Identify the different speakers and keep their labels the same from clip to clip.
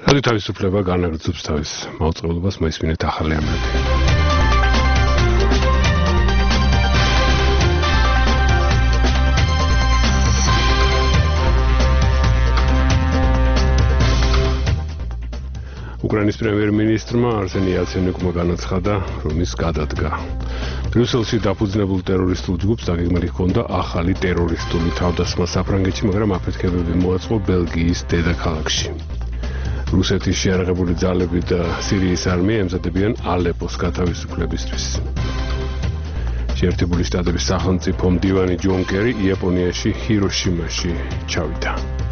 Speaker 1: რადი თავისუფლება განაგრძობს თავის მაუწყებლობას მოისმინეთ ახალი ამბები. უკრაინის პრემიერ-მინისტრმა არსენი იაცენიუკმა განაცხადა, რომ ის გადადგა. ბრიუსელში დაფუძნებულ ტერორისტულ ჯგუფს დაგეგმილი ჰქონდა ახალი ტერორისტული თავდასხმა საფრანგეთში, მაგრამ აფეთქებები მოაწყო ბელგიის დედაქალაქში. რუსეთის შეიარაღებული ძალები და სირიის არმია ემზადებიან ალეპოს გათავისუფლებისთვის. შეერთებული შტატების სახელმწიფო მდივანი ჯონ კერი იაპონიაში ჰიროშიმაში ჩავიდა.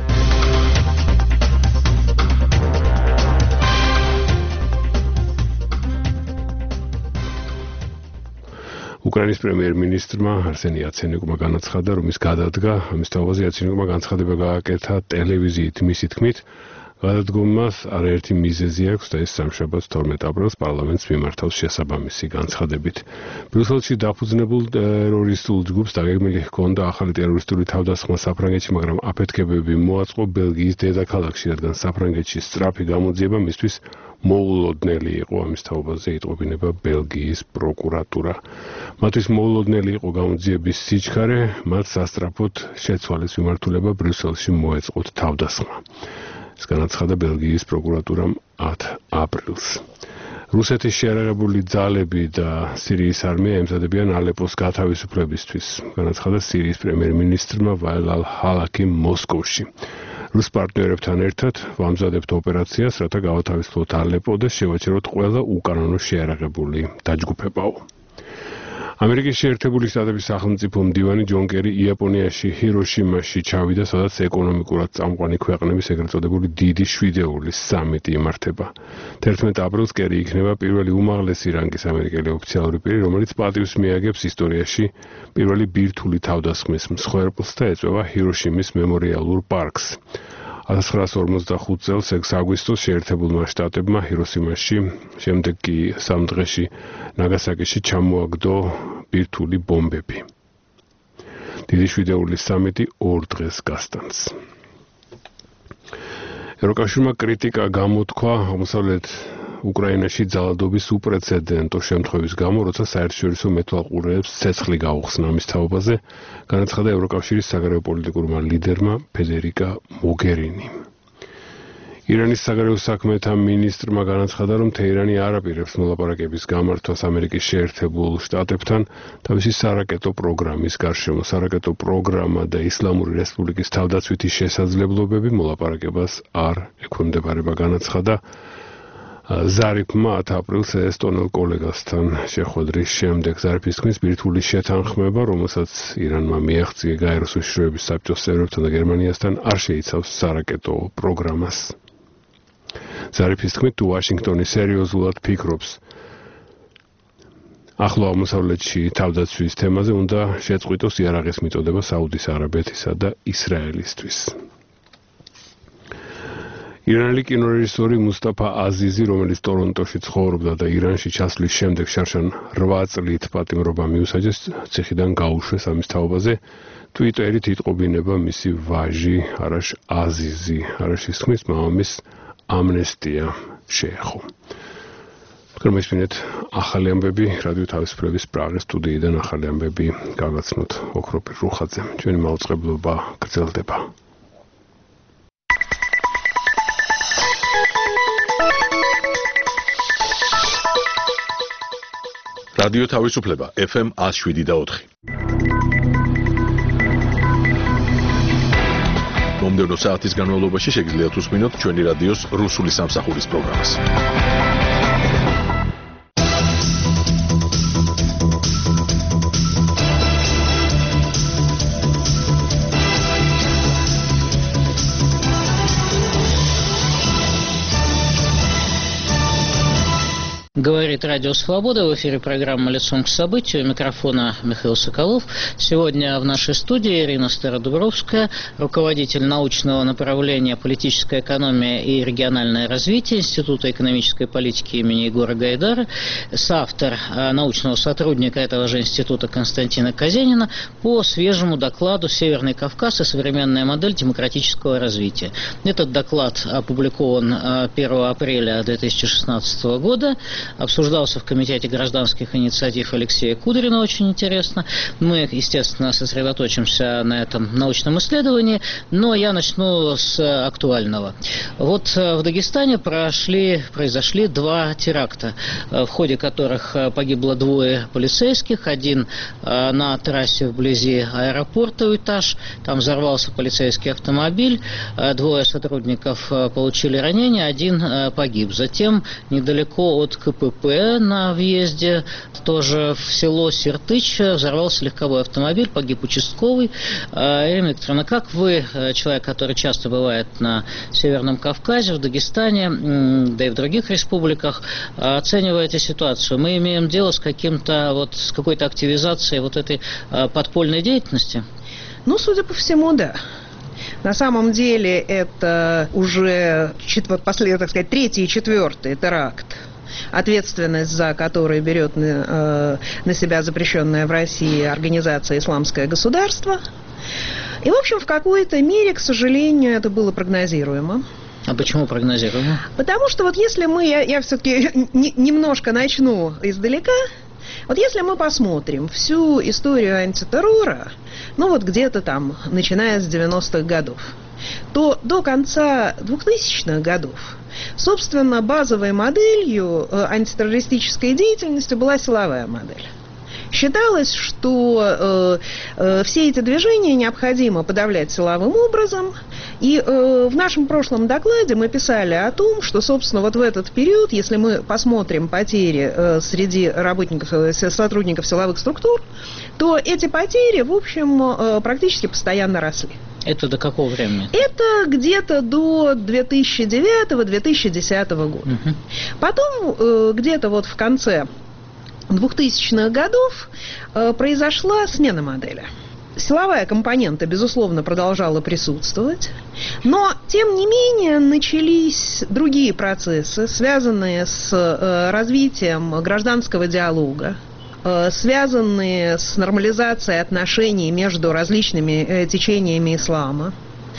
Speaker 1: უკრაინის პრემიერ-მინისტრმა არსენი იაცენიუკმა განაცხადა, რომ ის გადადგა. ამის თავაზე იაცენიუკმა განცხადება გააკეთა ტელევიზიით. მისი თქმით, გადადგომას არაერთი მიზეზი აქვს და ეს სამშაბათს 12 აპრილს პარლამენტს მიმართავს შესაბამისი განცხადებით. ბრიუსელში დაფუძნებულ ტერორისტულ ჯგუფს დაგეგმილი ჰქონდა ახალი ტერორისტული თავდასხმა საფრანგეთში, მაგრამ აფეთქებები მოაწყო ბელგიის დედაქალაქში, რადგან საფრანგეთში სწრაფი გამოძიება მისთვის მოულოდნელი იყო. ამის თაობაზე იტყობინება ბელგიის პროკურატურა. მათთვის მოულოდნელი იყო გამოძიების სიჩქარე, მათ სასწრაფოდ შეცვალეს მიმართულება ბრიუსელში მოეწყოთ თავდასხმა. ეს განაცხადა ბელგიის პროკურატურამ 10 აპრილს. რუსეთის შეიარაღებული ძალები და სირიის არმია ემზადებიან ალეპოს გათავისუფლებისთვის, განაცხადა სირიის პრემიერ-მინისტრმა ვაილ ალ-ჰალაკიმ მოსკოვში. რუს პარტნიორებთან ერთად ვამზადებთ ოპერაციას, რათა გავათავისუფლოთ ალეპო და შევაჩეროთ ყველა უკანონო შეიარაღებული დაჯგუფებაო. ამერიკის შეერთებული შტატების სახელმწიფო მდივანი ჯონ კერი იაპონიაში ჰიროშიმაში ჩავიდა, სადაც ეკონომიკურად წამყვანი ქვეყნების ეგრეთ წოდებული დიდი შვიდეულის სამიტი იმართება. 11 აპრილს კერი იქნება პირველი უმაღლესი რანგის ამერიკელი ოფიციალური პირი, რომელიც პატივს მიაგებს ისტორიაში პირველი ბირთვული თავდასხმის მსხვერპლს და ეწვევა ჰიროშიმის მემორიალურ პარკს. 1945 წელს 6 აგვისტოს შეერთებულმა შტატებმა ჰიროსიმაში, შემდეგ კი 3 დღეში ნაგასაკიში ჩამოაგდო ბირთვული ბომბები. დიდი შვიდეულის სამიტი 2 დღეს გასტანს. ევროკავშირმა კრიტიკა გამოთქვა აღმოსავლეთ უკრაინაში ძალადობის უპრეცედენტო შემთხვევის გამო, როცა საერთაშორისო მეთვალყურეებს ცეცხლი გაუხსნა. ამის თაობაზე განაცხადა ევროკავშირის საგარეო პოლიტიკურმა ლიდერმა ფედერიკა მოგერინიმ. ირანის საგარეო საქმეთა მინისტრმა განაცხადა, რომ თეირანი არ აპირებს მოლაპარაკების გამართვას ამერიკის შეერთებულ შტატებთან თავისი სარაკეტო პროგრამის გარშემო. სარაკეტო პროგრამა და ისლამური რესპუბლიკის თავდაცვითი შესაძლებლობები მოლაპარაკებას არ ექვემდებარება, განაცხადა ზარიფმა 10 აპრილს ესტონელ კოლეგასთან შეხვედრის შემდეგ. ზარიფის თქმით, ბირთვული შეთანხმება, რომელსაც ირანმა მიაღწია გაეროს უშიშროების საბჭოს წევრებთან და გერმანიასთან, არ შეიცავს სარაკეტო პროგრამას. ზარიფის თქმით, თუ ვაშინგტონი სერიოზულად ფიქრობს ახლო აღმოსავლეთში თავდაცვის თემაზე, უნდა შეწყვიტოს იარაღის მიწოდება საუდის არაბეთისა და ისრაელისთვის. ირანელი კინორეჟისორი მუსტაფა აზიზი, რომელიც ტორონტოში ცხოვრობდა და ირანში ჩასვლის შემდეგ შარშან 8 წლით პატიმრობა მიუსაჯეს, ციხიდან გაუშვეს. ამის თაობაზე ტვიტერით იტყობინება მისი ვაჟი არაშ აზიზი. არაშის თქმით, მამამისს ამნესტია შეეხო. გრომისმინეთ ახალი ამბები რადიო თავისუფლების პრაღის სტუდიიდან ახალი ამბები გავაცნოთ ოქროპირ რუხაძე. ჩვენი მაუწყებლობა გრძელდება.
Speaker 2: რადიო თავისუფლება FM 107.4. მომდევნო საათის განმავლობაში შეგიძლიათ უსმინოთ ჩვენი რადიოს რუსული სამსახურის პროგრამას.
Speaker 3: Говорит Радио Свобода. В эфире программа «Лицом к событию». У микрофона Михаил Соколов. Сегодня в нашей студии Ирина Стародубровская, руководитель научного направления «Политическая экономия и региональное развитие» Института экономической политики имени Егора Гайдара, соавтор, научного сотрудника этого же института Константина Казенина по свежему докладу «Северный Кавказ и современная модель демократического развития». Этот доклад опубликован 1 апреля 2016 года. Обсуждался в Комитете гражданских инициатив Алексея Кудрина, очень интересно. Мы, естественно, сосредоточимся на этом научном исследовании, но я начну с актуального. Вот в Дагестане произошли 2 теракта, в ходе которых погибло 2 полицейских. Один на трассе вблизи аэропорта Уйташ, там взорвался полицейский автомобиль, 2 сотрудников получили ранения, 1 погиб. Затем недалеко от КПП на въезде тоже в село Сертыч взорвался легковой автомобиль, погиб участковый. Ирина Викторовна, как вы, человек, который часто бывает на Северном Кавказе, в Дагестане, да и в других республиках, оцениваете ситуацию? Мы имеем дело с какой-то активизацией вот этой подпольной деятельности?
Speaker 4: Ну, судя по всему, да. На самом деле это уже, так сказать, 3-й и 4-й теракт, ответственность за который берет на себя запрещенная в России организация «Исламское государство». И, в общем, в какой-то мере, к сожалению, это было прогнозируемо.
Speaker 3: А почему прогнозируемо?
Speaker 4: Потому что вот если я все-таки немножко начну издалека. Вот если мы посмотрим всю историю антитеррора, где-то там, начиная с 90-х годов, то до конца 2000-х годов, собственно, базовой моделью антитеррористической деятельности была силовая модель. Считалось, что все эти движения необходимо подавлять силовым образом. И в нашем прошлом докладе мы писали о том, что, собственно, вот в этот период, если мы посмотрим потери среди сотрудников силовых структур, то эти потери, в общем, практически постоянно росли.
Speaker 3: Это до какого времени?
Speaker 4: Это где-то до 2009-2010 года. Угу. Потом, где-то вот в конце 2000-х годов произошла смена модели. Силовая компонента, безусловно, продолжала присутствовать, но, тем не менее, начались другие процессы, связанные с развитием гражданского диалога, связанные с нормализацией отношений между различными течениями ислама,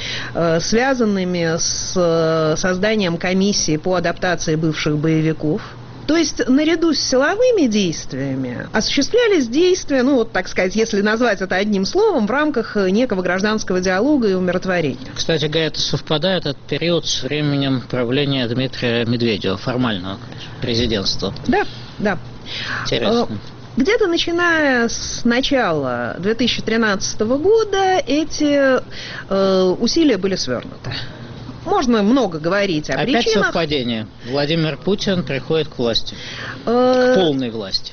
Speaker 4: связанными с созданием комиссии по адаптации бывших боевиков. То есть, наряду с силовыми действиями осуществлялись действия, так сказать, если назвать это одним словом, в рамках некого гражданского диалога и умиротворения.
Speaker 3: Кстати говоря, это совпадает этот период с временем правления Дмитрия Медведева, формального президентства.
Speaker 4: Да.
Speaker 3: Интересно.
Speaker 4: Где-то начиная с начала 2013 года эти усилия были свернуты. Можно много говорить о причинах.
Speaker 3: Опять совпадение. Владимир Путин приходит к власти. К полной власти.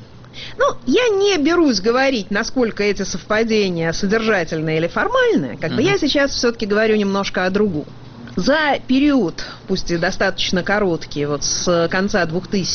Speaker 4: Я не берусь говорить, насколько эти совпадения содержательные или формальные. Я сейчас все-таки говорю немножко о другом. За период, пусть и достаточно короткий, с конца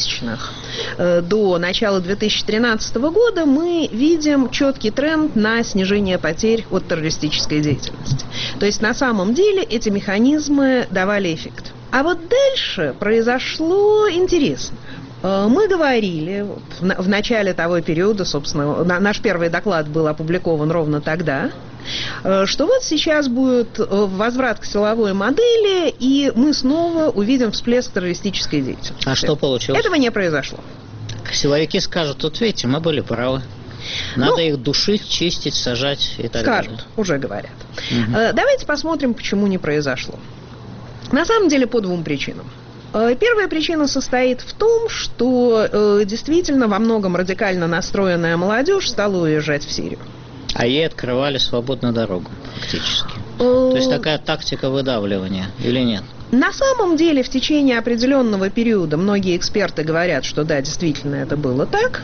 Speaker 4: 2000-х до начала 2013 года, мы видим четкий тренд на снижение потерь от террористической деятельности. То есть, на самом деле, эти механизмы давали эффект. А вот дальше произошло интересное. Мы говорили в начале того периода, собственно, наш первый доклад был опубликован ровно тогда, что вот сейчас будет возврат к силовой модели, и мы снова увидим всплеск террористической деятельности.
Speaker 3: А что получилось?
Speaker 4: Этого не произошло.
Speaker 3: Силовики скажут: вот видите, мы были правы. Надо их душить, чистить, сажать и так далее.
Speaker 4: Скажут, уже говорят. Угу. Давайте посмотрим, почему не произошло. На самом деле, по 2 причинам. Первая причина состоит в том, что действительно во многом радикально настроенная молодежь стала уезжать в Сирию.
Speaker 3: А ей открывали свободную дорогу, фактически. То есть такая тактика выдавливания или нет?
Speaker 4: На самом деле, в течение определенного периода многие эксперты говорят, что да, действительно это было так.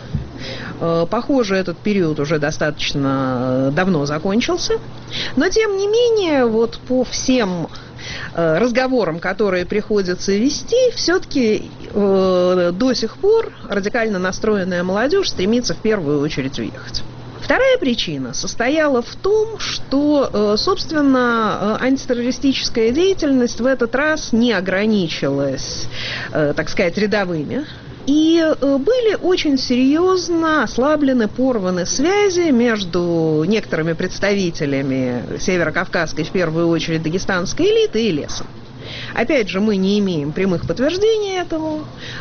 Speaker 4: Похоже, этот период уже достаточно давно закончился. Но, тем не менее, по всем разговорам, которые приходится вести, все-таки до сих пор радикально настроенная молодежь стремится в первую очередь уехать. Вторая причина состояла в том, что, собственно, антитеррористическая деятельность в этот раз не ограничилась, так сказать, рядовыми. И были очень серьезно ослаблены, порваны связи между некоторыми представителями северокавказской, в первую очередь, дагестанской элиты и лесом. Опять же, мы не имеем прямых подтверждений этому,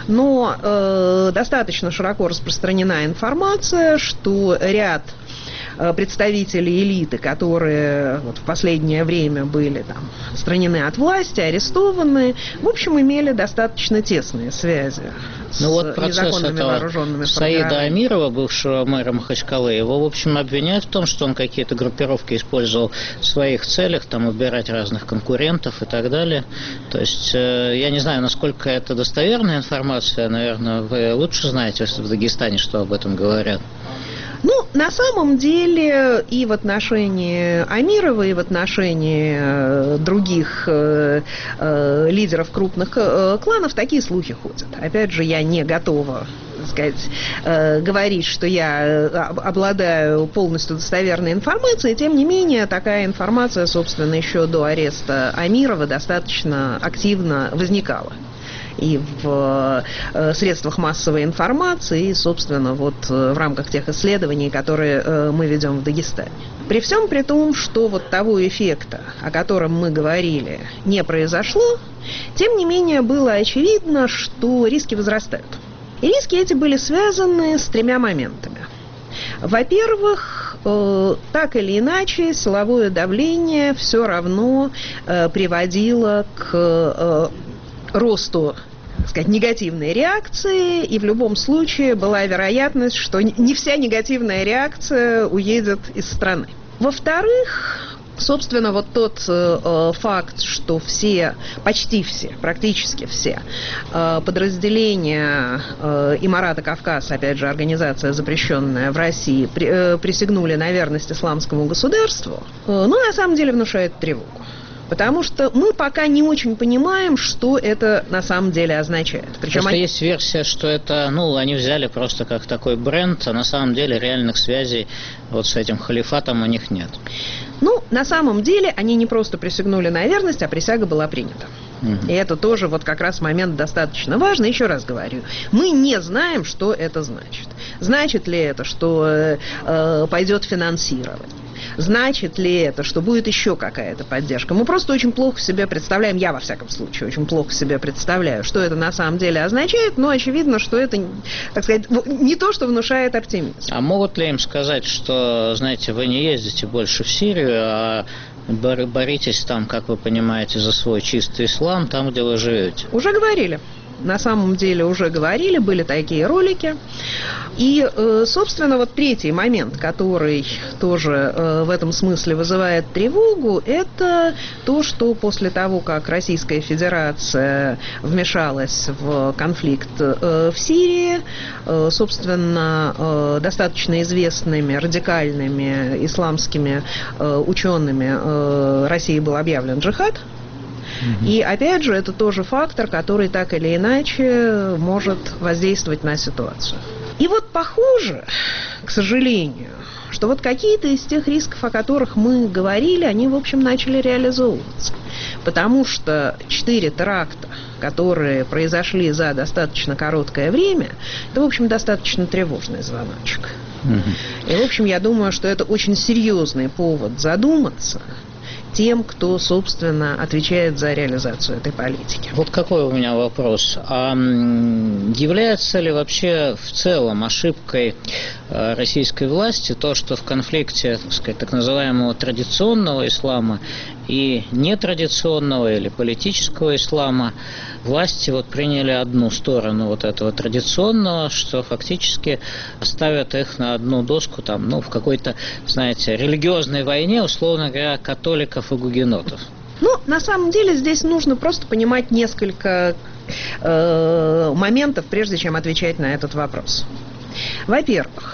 Speaker 4: но достаточно широко распространена информация, что ряд представителей элиты, которые вот в последнее время были там отстранены от власти, арестованы, в общем, имели достаточно тесные связи с незаконными вооруженными
Speaker 3: Саида Амирова, бывшего мэра Махачкалы, его, в общем, обвиняют в том, что он какие-то группировки использовал в своих целях, там, убирать разных конкурентов и так далее. То есть, я не знаю, насколько это достоверная информация, наверное, вы лучше знаете в Дагестане, что об этом говорят.
Speaker 4: Ну, на самом деле, и в отношении Амирова, и в отношении других лидеров крупных кланов такие слухи ходят. Опять же, я не готова, так сказать, говорить, что я обладаю полностью достоверной информацией. Тем не менее, такая информация, собственно, еще до ареста Амирова достаточно активно возникала. И в средствах массовой информации, и, собственно, вот в рамках тех исследований, которые мы ведем в Дагестане. При всем при том, что вот того эффекта, о котором мы говорили, не произошло, тем не менее было очевидно, что риски возрастают. И риски эти были связаны с тремя моментами. Во-первых, так или иначе, силовое давление все равно приводило к росту, так сказать, негативной реакции, и в любом случае была вероятность, что не вся негативная реакция уедет из страны. Во-вторых, собственно, вот тот факт, что почти все, практически все подразделения Имарата Кавказ, опять же, организация, запрещенная в России, присягнули на верность исламскому государству, на самом деле внушает тревогу. Потому что мы пока не очень понимаем, что это на самом деле означает.
Speaker 3: Причем есть версия, что это, они взяли просто как такой бренд, а на самом деле реальных связей вот с этим халифатом у них нет.
Speaker 4: На самом деле они не просто присягнули на верность, а присяга была принята. И это тоже вот как раз момент достаточно важный. Еще раз говорю, мы не знаем, что это значит. Значит ли это, что пойдет финансирование? Значит ли это, что будет еще какая-то поддержка? Мы просто очень плохо себе представляем, я во всяком случае очень плохо себе представляю, что это на самом деле означает, но очевидно, что это, так сказать, не то, что внушает оптимизм.
Speaker 3: А могут ли им сказать, что, знаете, вы не ездите больше в Сирию, а боритесь там, как вы понимаете, за свой чистый ислам, там, где вы живете?
Speaker 4: Уже говорили. На самом деле уже говорили, были такие ролики. И, собственно, вот третий момент, который тоже в этом смысле вызывает тревогу, это то, что после того, как Российская Федерация вмешалась в конфликт в Сирии, собственно, достаточно известными радикальными исламскими учеными России был объявлен джихад. И, опять же, это тоже фактор, который так или иначе может воздействовать на ситуацию. И вот похоже, к сожалению, что вот какие-то из тех рисков, о которых мы говорили, они, в общем, начали реализовываться. Потому что 4 теракта, которые произошли за достаточно короткое время, это, в общем, достаточно тревожный звоночек. И, в общем, я думаю, что это очень серьезный повод задуматься тем, кто, собственно, отвечает за реализацию этой политики.
Speaker 3: Вот какой у меня вопрос. А является ли вообще в целом ошибкой российской власти то, что в конфликте, так сказать, так называемого традиционного ислама и нетрадиционного или политического ислама власти вот приняли одну сторону вот этого традиционного, что фактически ставят их на одну доску там, в какой-то, знаете, религиозной войне, условно говоря, католиков и гугенотов?
Speaker 4: На самом деле здесь нужно просто понимать несколько моментов, прежде чем отвечать на этот вопрос. Во-первых,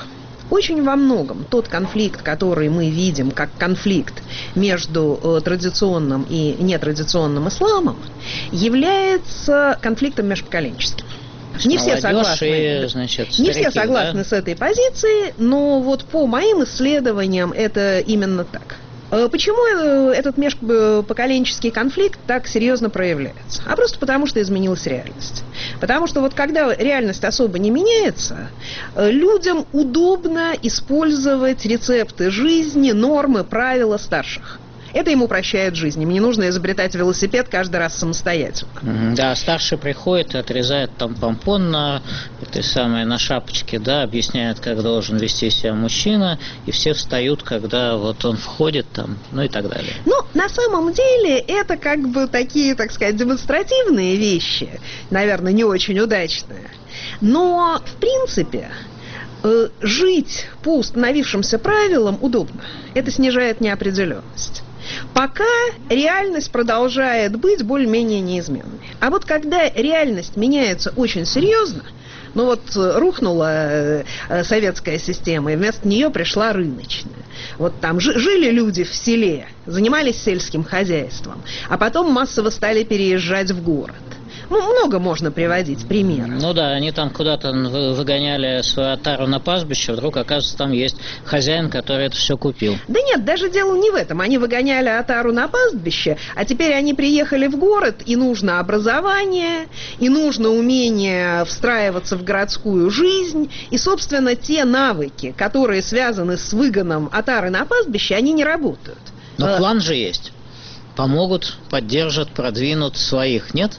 Speaker 4: Очень во многом тот конфликт, который мы видим как конфликт между традиционным и нетрадиционным исламом, является конфликтом межпоколенческим. Не все согласны, старики, не все согласны с этой позицией, но вот по моим исследованиям это именно так. Почему этот межпоколенческий конфликт так серьезно проявляется? А просто потому, что изменилась реальность. Потому что вот когда реальность особо не меняется, людям удобно использовать рецепты жизни, нормы, правила старших. Это ему упрощает жизнь. Им не нужно изобретать велосипед каждый раз самостоятельно.
Speaker 3: Да, старший приходит и отрезает там помпон на шапочке, да, объясняет, как должен вести себя мужчина, и все встают, когда вот он входит там, ну и так далее.
Speaker 4: Ну, на самом деле, это как бы такие, так сказать, демонстративные вещи, наверное, не очень удачные. Но, в принципе, жить по установившимся правилам удобно. Это снижает неопределенность. Пока реальность продолжает быть более-менее неизменной. А вот когда реальность меняется очень серьезно, ну вот рухнула советская система, и вместо нее пришла рыночная. Вот там жили люди в селе, занимались сельским хозяйством, а потом массово стали переезжать в город. Ну, много можно приводить примеров.
Speaker 3: Ну да, они там куда-то выгоняли свою отару на пастбище, вдруг, оказывается, там есть хозяин, который это все купил.
Speaker 4: Да нет, даже дело не в этом. Они выгоняли отару на пастбище, а теперь они приехали в город, и нужно образование, и нужно умение встраиваться в городскую жизнь, и, собственно, те навыки, которые связаны с выгоном отары на пастбище, они не работают.
Speaker 3: Но план же есть. Помогут, поддержат, продвинут своих, нет?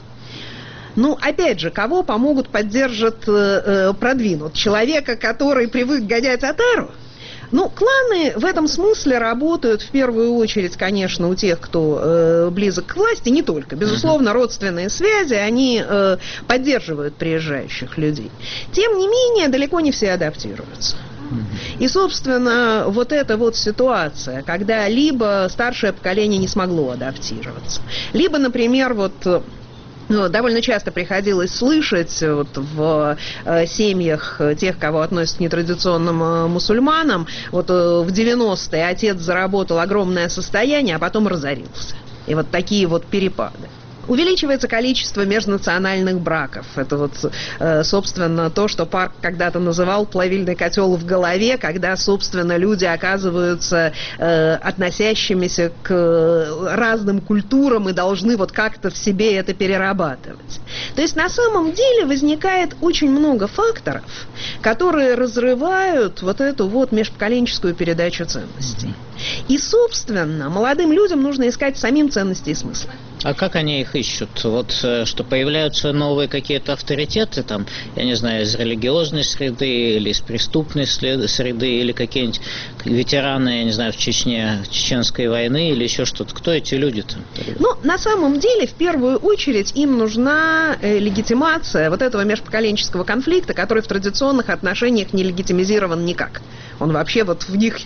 Speaker 4: Ну, опять же, кого помогут, поддержат, продвинут? Человека, который привык гонять отару? Ну, кланы в этом смысле работают в первую очередь, конечно, у тех, кто близок к власти, не только. Безусловно, родственные связи, они поддерживают приезжающих людей. Тем не менее, далеко не все адаптируются. И, собственно, вот эта вот ситуация, когда либо старшее поколение не смогло адаптироваться, либо, например, вот... довольно часто приходилось слышать вот в семьях тех, кого относят к нетрадиционным мусульманам, вот в 90-е отец заработал огромное состояние, а потом разорился. И вот такие вот перепады. Увеличивается количество межнациональных браков. Это вот, собственно, то, что Парк когда-то называл плавильный котел в голове, когда, собственно, люди оказываются относящимися к разным культурам и должны вот как-то в себе это перерабатывать. То есть, на самом деле, возникает очень много факторов, которые разрывают вот эту вот межпоколенческую передачу ценностей. И, собственно, молодым людям нужно искать самим ценности и смыслы.
Speaker 3: А как они их ищут? Вот что появляются новые какие-то авторитеты, там, я не знаю, из религиозной среды или из преступной среды, или какие-нибудь ветераны, я не знаю, в Чечне, Чеченской войны или еще что-то. Кто эти люди-то?
Speaker 4: Ну, на самом деле, в первую очередь, им нужна легитимация вот этого межпоколенческого конфликта, который в традиционных отношениях не легитимизирован никак. Он вообще вот в них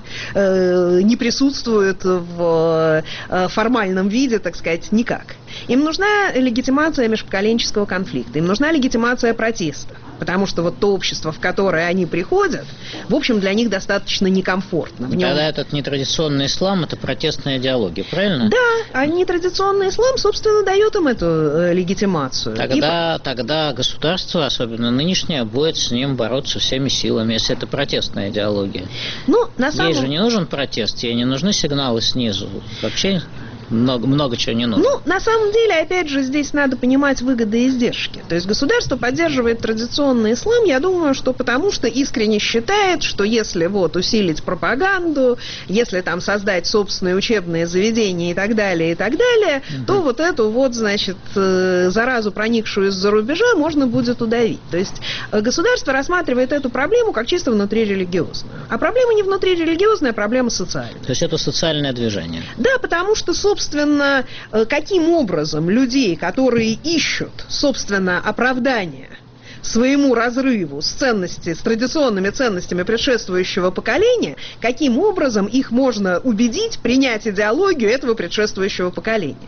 Speaker 4: не присутствует в формальном виде, так сказать, никак. Им нужна легитимация межпоколенческого конфликта, им нужна легитимация протеста, потому что вот то общество, в которое они приходят, в общем, для них достаточно некомфортно.
Speaker 3: Тогда этот нетрадиционный ислам – это протестная идеология, правильно?
Speaker 4: Да, а нетрадиционный ислам, собственно, дает им эту легитимацию.
Speaker 3: Тогда государство, особенно нынешнее, будет с ним бороться всеми силами, если это протестная идеология.
Speaker 4: Ну,
Speaker 3: ей же не нужен протест, ей не нужны сигналы снизу. Вообще много чего не нужно.
Speaker 4: Ну, на самом деле, опять же, здесь надо понимать выгоды и издержки. То есть государство поддерживает традиционный ислам, я думаю, что потому что искренне считает, что если вот усилить пропаганду, если там создать собственные учебные заведения и так далее, то вот эту вот, значит, заразу, проникшую из-за рубежа, можно будет удавить. То есть государство рассматривает эту проблему как чисто внутрирелигиозную. А проблема не внутрирелигиозная, а проблема социальная.
Speaker 3: То есть это социальное движение?
Speaker 4: Да, потому что, собственно, каким образом людей, которые ищут, собственно, оправдание своему разрыву с традиционными ценностями предшествующего поколения, каким образом их можно убедить принять идеологию этого предшествующего поколения?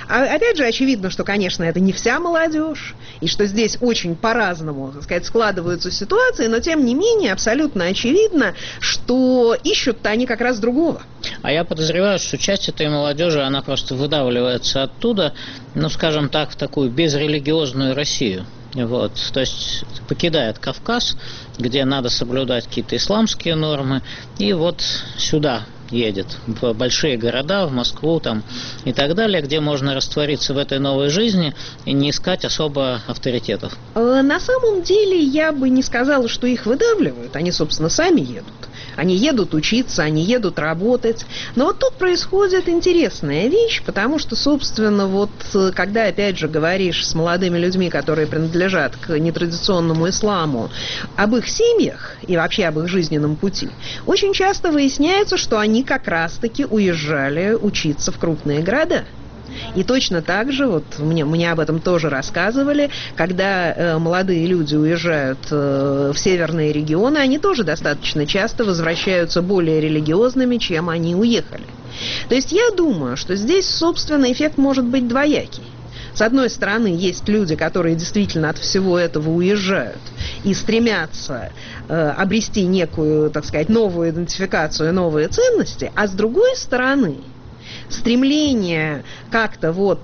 Speaker 4: Опять же, очевидно, что, конечно, это не вся молодежь, и что здесь очень по-разному, так сказать, складываются ситуации, но, тем не менее, абсолютно очевидно, что ищут-то они как раз другого.
Speaker 3: А я подозреваю, что часть этой молодежи, она просто выдавливается оттуда, ну, скажем так, в такую безрелигиозную Россию. Вот, то есть покидает Кавказ, где надо соблюдать какие-то исламские нормы, и вот сюда едет, в большие города, в Москву там, и так далее, где можно раствориться в этой новой жизни и не искать особо авторитетов.
Speaker 4: На самом деле я бы не сказала, что их выдавливают, они, собственно, сами едут. Они едут учиться, они едут работать. Но вот тут происходит интересная вещь, потому что, собственно, вот когда, опять же, говоришь с молодыми людьми, которые принадлежат к нетрадиционному исламу, об их семьях и вообще об их жизненном пути, очень часто выясняется, что они как раз-таки уезжали учиться в крупные города. И точно так же, вот мне об этом тоже рассказывали, когда молодые люди уезжают в северные регионы, они тоже достаточно часто возвращаются более религиозными, чем они уехали. То есть я думаю, что здесь, собственно, эффект может быть двоякий. С одной стороны, есть люди, которые действительно от всего этого уезжают и стремятся обрести некую, так сказать, новую идентификацию, новые ценности, а с другой стороны, стремление как-то вот,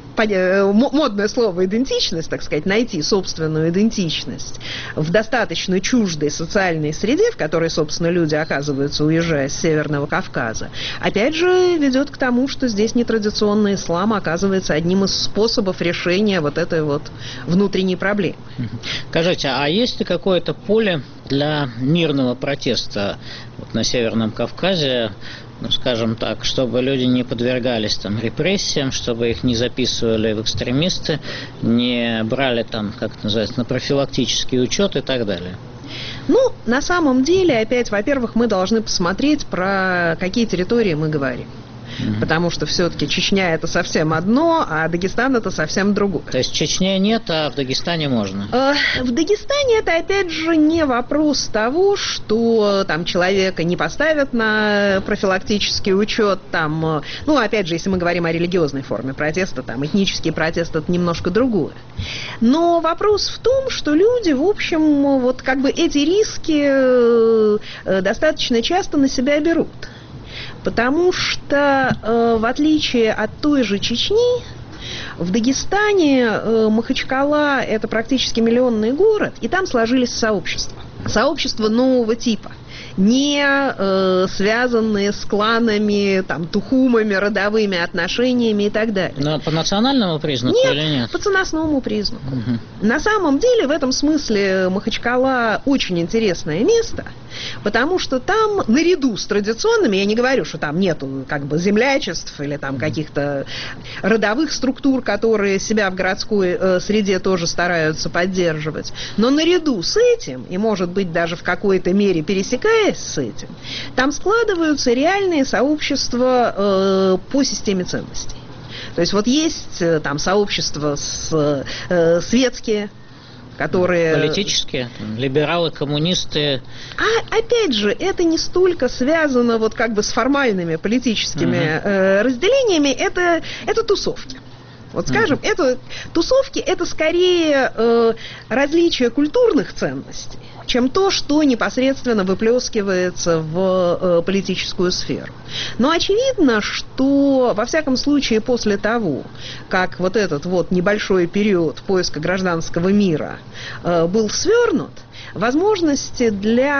Speaker 4: модное слово идентичность, так сказать, найти собственную идентичность в достаточно чуждой социальной среде, в которой, собственно, люди оказываются, уезжая с Северного Кавказа, опять же ведет к тому, что здесь нетрадиционный ислам оказывается одним из способов решения вот этой вот внутренней проблемы.
Speaker 3: Скажите, а есть ли какое-то поле для мирного протеста вот на Северном Кавказе, ну, скажем так, чтобы люди не подвергались там репрессиям, чтобы их не записывали в экстремисты, не брали там, как это называется, на профилактический учет и так далее?
Speaker 4: Ну, на самом деле, опять, во-первых, мы должны посмотреть, про какие территории мы говорим. Потому что все-таки Чечня это совсем одно, а Дагестан это совсем другое.
Speaker 3: То есть в Чечне нет, а в Дагестане можно?
Speaker 4: В Дагестане это, опять же, не вопрос того, что там человека не поставят на профилактический учет, там, ну, опять же, если мы говорим о религиозной форме протеста, там, этнический протест это немножко другое. Но вопрос в том, что люди, в общем, вот как бы эти риски достаточно часто на себя берут. Потому что, в отличие от той же Чечни, в Дагестане Махачкала – это практически миллионный город, и там сложились сообщества. Сообщества нового типа, не связанные с кланами, там, тухумами, родовыми отношениями и так далее.
Speaker 3: Но по национальному признаку или нет?
Speaker 4: Нет, по ценностному признаку. На самом деле, в этом смысле Махачкала очень интересное место, потому что там, наряду с традиционными, я не говорю, что там нету как бы землячеств или там каких-то родовых структур, которые себя в городской среде тоже стараются поддерживать, но наряду с этим, и может быть даже в какой-то мере пересекаясь с этим, там складываются реальные сообщества по системе ценностей. То есть вот есть там сообщества светские, которые...
Speaker 3: Политические, либералы, коммунисты.
Speaker 4: А опять же, это не столько связано вот как бы с формальными политическими разделениями, это тусовки. Вот скажем, это тусовки, это скорее различие культурных ценностей, чем то, что непосредственно выплескивается в политическую сферу. Но очевидно, что, во всяком случае, после того, как вот этот вот небольшой период поиска гражданского мира был свернут, возможности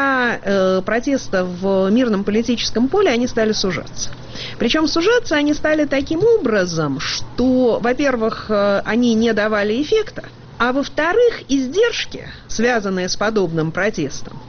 Speaker 4: для протеста в мирном политическом поле, они стали сужаться. Причем сужаться они стали таким образом, что, во-первых, они не давали эффекта, а во-вторых, издержки, связанные с подобным протестом,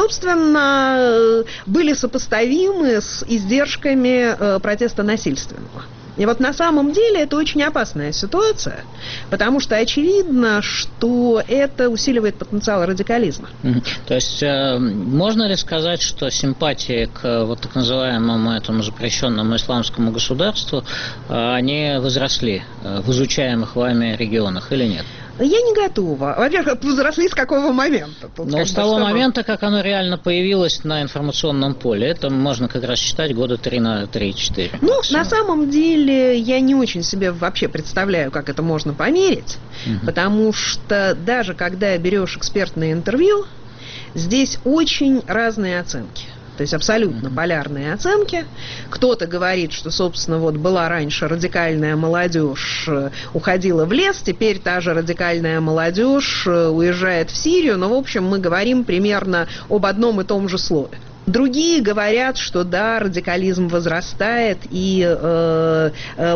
Speaker 4: собственно, были сопоставимы с издержками протеста насильственного. И вот на самом деле это очень опасная ситуация, потому что очевидно, что это усиливает потенциал радикализма.
Speaker 3: То есть можно ли сказать, что симпатии к вот так называемому этому запрещенному исламскому государству, они возросли в изучаемых вами регионах или нет?
Speaker 4: Я не готова. Во-первых, повзросли с какого момента?
Speaker 3: Но с того момента, как оно реально появилось на информационном поле, это можно как раз считать года 3-4.
Speaker 4: Ну, на самом деле, я не очень себе вообще представляю, как это можно померить, потому что даже когда берешь экспертное интервью, здесь очень разные оценки. То есть абсолютно полярные оценки. Кто-то говорит, что, собственно, вот была раньше радикальная молодежь, уходила в лес, теперь та же радикальная молодежь уезжает в Сирию. Но, в общем, мы говорим примерно об одном и том же слове. Другие говорят, что да, радикализм возрастает, и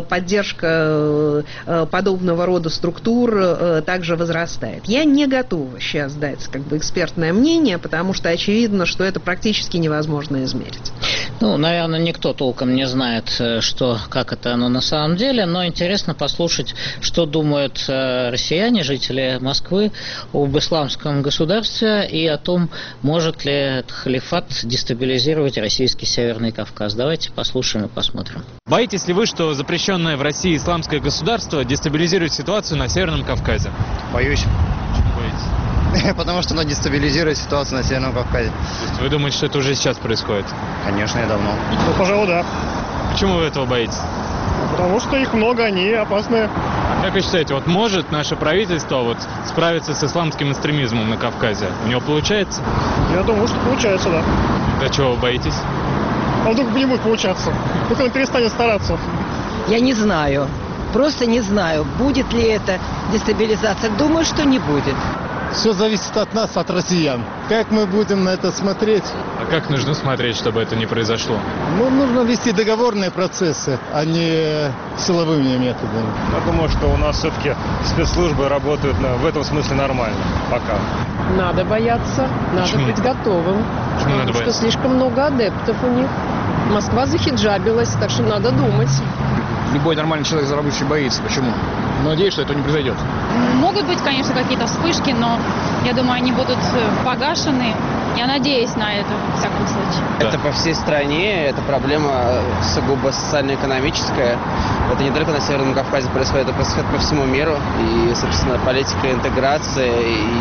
Speaker 4: поддержка подобного рода структур также возрастает. Я не готова сейчас дать экспертное мнение, потому что очевидно, что это практически невозможно измерить.
Speaker 3: Ну, наверное, никто толком не знает, как это оно на самом деле, но интересно послушать, что думают россияне, жители Москвы, об исламском государстве и о том, может ли этот халифат дестабилизировать российский Северный Кавказ. Давайте послушаем и посмотрим.
Speaker 5: Боитесь ли вы, что запрещенное в России исламское государство дестабилизирует ситуацию на Северном Кавказе?
Speaker 6: Боюсь.
Speaker 5: Почему боитесь?
Speaker 6: Потому что оно дестабилизирует ситуацию на Северном Кавказе.
Speaker 5: То есть вы думаете, что это уже сейчас происходит?
Speaker 6: Конечно, и давно.
Speaker 7: Ну, пожалуй, да.
Speaker 5: Почему вы этого боитесь?
Speaker 7: Потому что их много, они опасные.
Speaker 5: Как вы считаете, вот может наше правительство справиться с исламским экстремизмом на Кавказе? У него получается?
Speaker 7: Я думаю, что получается, да.
Speaker 5: Да чего вы боитесь?
Speaker 7: А вдруг не будет получаться? Только он перестанет стараться.
Speaker 8: Я не знаю. Просто не знаю, будет ли это дестабилизация. Думаю, что не будет.
Speaker 9: Все зависит от нас, от россиян. Как мы будем на это смотреть?
Speaker 5: А как нужно смотреть, чтобы это не произошло?
Speaker 9: Ну, нужно вести договорные процессы, а не силовыми методами.
Speaker 7: Я думаю, что у нас все-таки спецслужбы работают в этом смысле нормально. Пока.
Speaker 10: Надо бояться, надо
Speaker 5: Почему?
Speaker 10: быть готовым.
Speaker 5: Почему надо
Speaker 10: Потому что
Speaker 5: бояться?
Speaker 10: слишком много адептов у них. Москва захиджабилась, так что надо думать.
Speaker 6: Любой нормальный человек заработающий боится. Почему? Надеюсь, что этого не произойдет.
Speaker 11: Могут быть, конечно, какие-то вспышки, но я думаю, они будут погашены. Я надеюсь на это, в всяком случае.
Speaker 12: Это по всей стране, это проблема сугубо социально-экономическая. Это не только на Северном Кавказе происходит, это происходит по всему миру. И, собственно, политика интеграции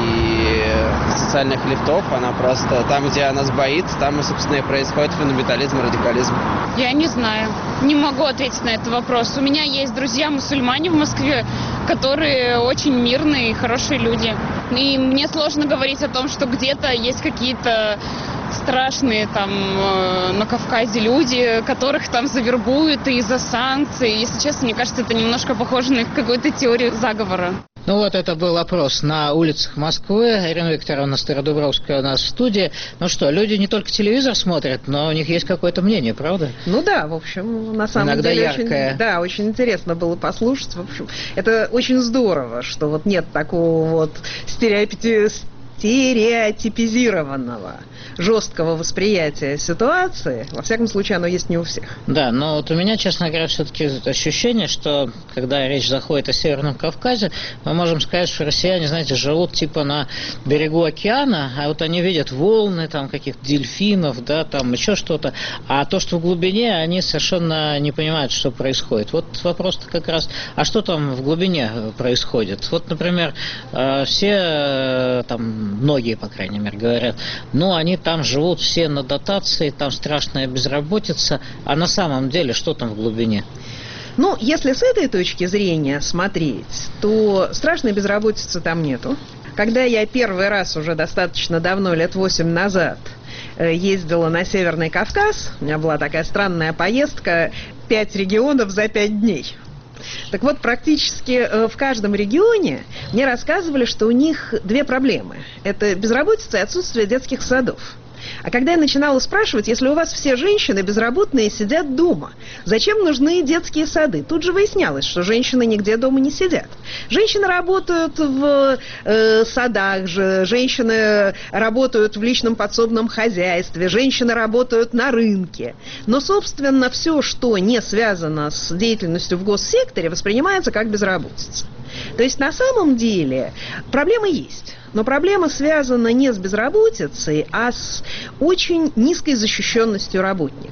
Speaker 12: и социальных лифтов, она просто там, где нас боит, там, собственно, и происходит фундаментализм и радикализм.
Speaker 11: Я не знаю. Не могу ответить на этот вопрос. У меня есть друзья-мусульмане в Москве, которые очень мирные и хорошие люди. И мне сложно говорить о том, что где-то есть какие-то страшные там на Кавказе люди, которых там завербуют из-за санкций. Если честно, мне кажется, это немножко похоже на какую-то теорию заговора.
Speaker 3: Ну вот это был опрос на улицах Москвы. Ирина Викторовна Стародубровская у нас в студии. Ну что, люди не только телевизор смотрят, но у них есть какое-то мнение, правда?
Speaker 4: Ну да, в общем, на самом
Speaker 3: иногда
Speaker 4: деле
Speaker 3: яркое.
Speaker 4: очень интересно было послушать. В общем, это очень здорово, что вот нет такого вот стереотипизированного, жесткого восприятия ситуации. Во всяком случае, оно есть не у всех.
Speaker 3: Да, но вот у меня, честно говоря, все-таки ощущение, что когда речь заходит о Северном Кавказе, мы можем сказать, что россияне, знаете, живут типа на берегу океана, а вот они видят волны, там каких-то дельфинов, да, там еще что-то, а то, что в глубине, они совершенно не понимают, что происходит. Вот вопрос-то как раз, а что там в глубине происходит? Вот, например, все там, многие, по крайней мере, говорят, ну, они там живут все на дотации, там страшная безработица, а на самом деле что там в глубине?
Speaker 4: Ну, если с этой точки зрения смотреть, то страшной безработицы там нету. Когда я первый раз уже достаточно давно, лет 8 назад, ездила на Северный Кавказ, у меня была такая странная поездка, 5 регионов за 5 дней. Так вот, практически в каждом регионе мне рассказывали, что у них две проблемы. Это безработица и отсутствие детских садов. А когда я начинала спрашивать, если у вас все женщины безработные сидят дома, зачем нужны детские сады? Тут же выяснялось, что женщины нигде дома не сидят. Женщины работают в садах же, женщины работают в личном подсобном хозяйстве, женщины работают на рынке. Но, собственно, все, что не связано с деятельностью в госсекторе, воспринимается как безработица. То есть, на самом деле, проблемы есть. Но проблема связана не с безработицей, а с очень низкой защищенностью работника.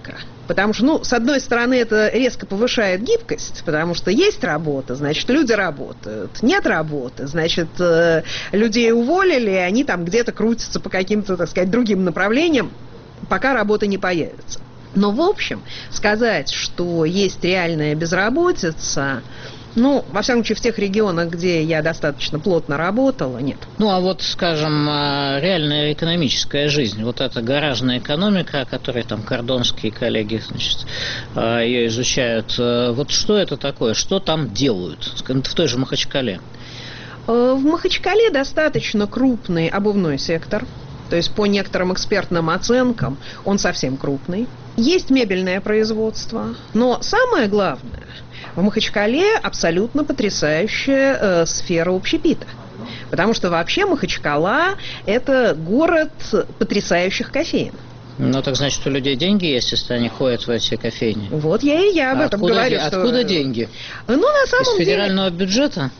Speaker 4: Потому что, с одной стороны, это резко повышает гибкость, потому что есть работа, значит, люди работают. Нет работы, значит, людей уволили, и они там где-то крутятся по каким-то, так сказать, другим направлениям, пока работа не появится. Но, в общем, сказать, что есть реальная безработица, во всяком случае, в тех регионах, где я достаточно плотно работала, нет.
Speaker 3: А вот, скажем, реальная экономическая жизнь, вот эта гаражная экономика, о которой там кордонские коллеги, значит, ее изучают, вот что это такое, что там делают, в той же Махачкале?
Speaker 4: В Махачкале достаточно крупный обувной сектор, то есть по некоторым экспертным оценкам он совсем крупный. Есть мебельное производство, но самое главное, в Махачкале абсолютно потрясающая сфера общепита. Потому что вообще Махачкала – это город потрясающих кофеин.
Speaker 3: Так значит, у людей деньги есть, если они ходят в эти кофейни?
Speaker 4: Вот я об этом говорю.
Speaker 3: Откуда деньги?
Speaker 4: На самом
Speaker 3: деле... Из федерального бюджета?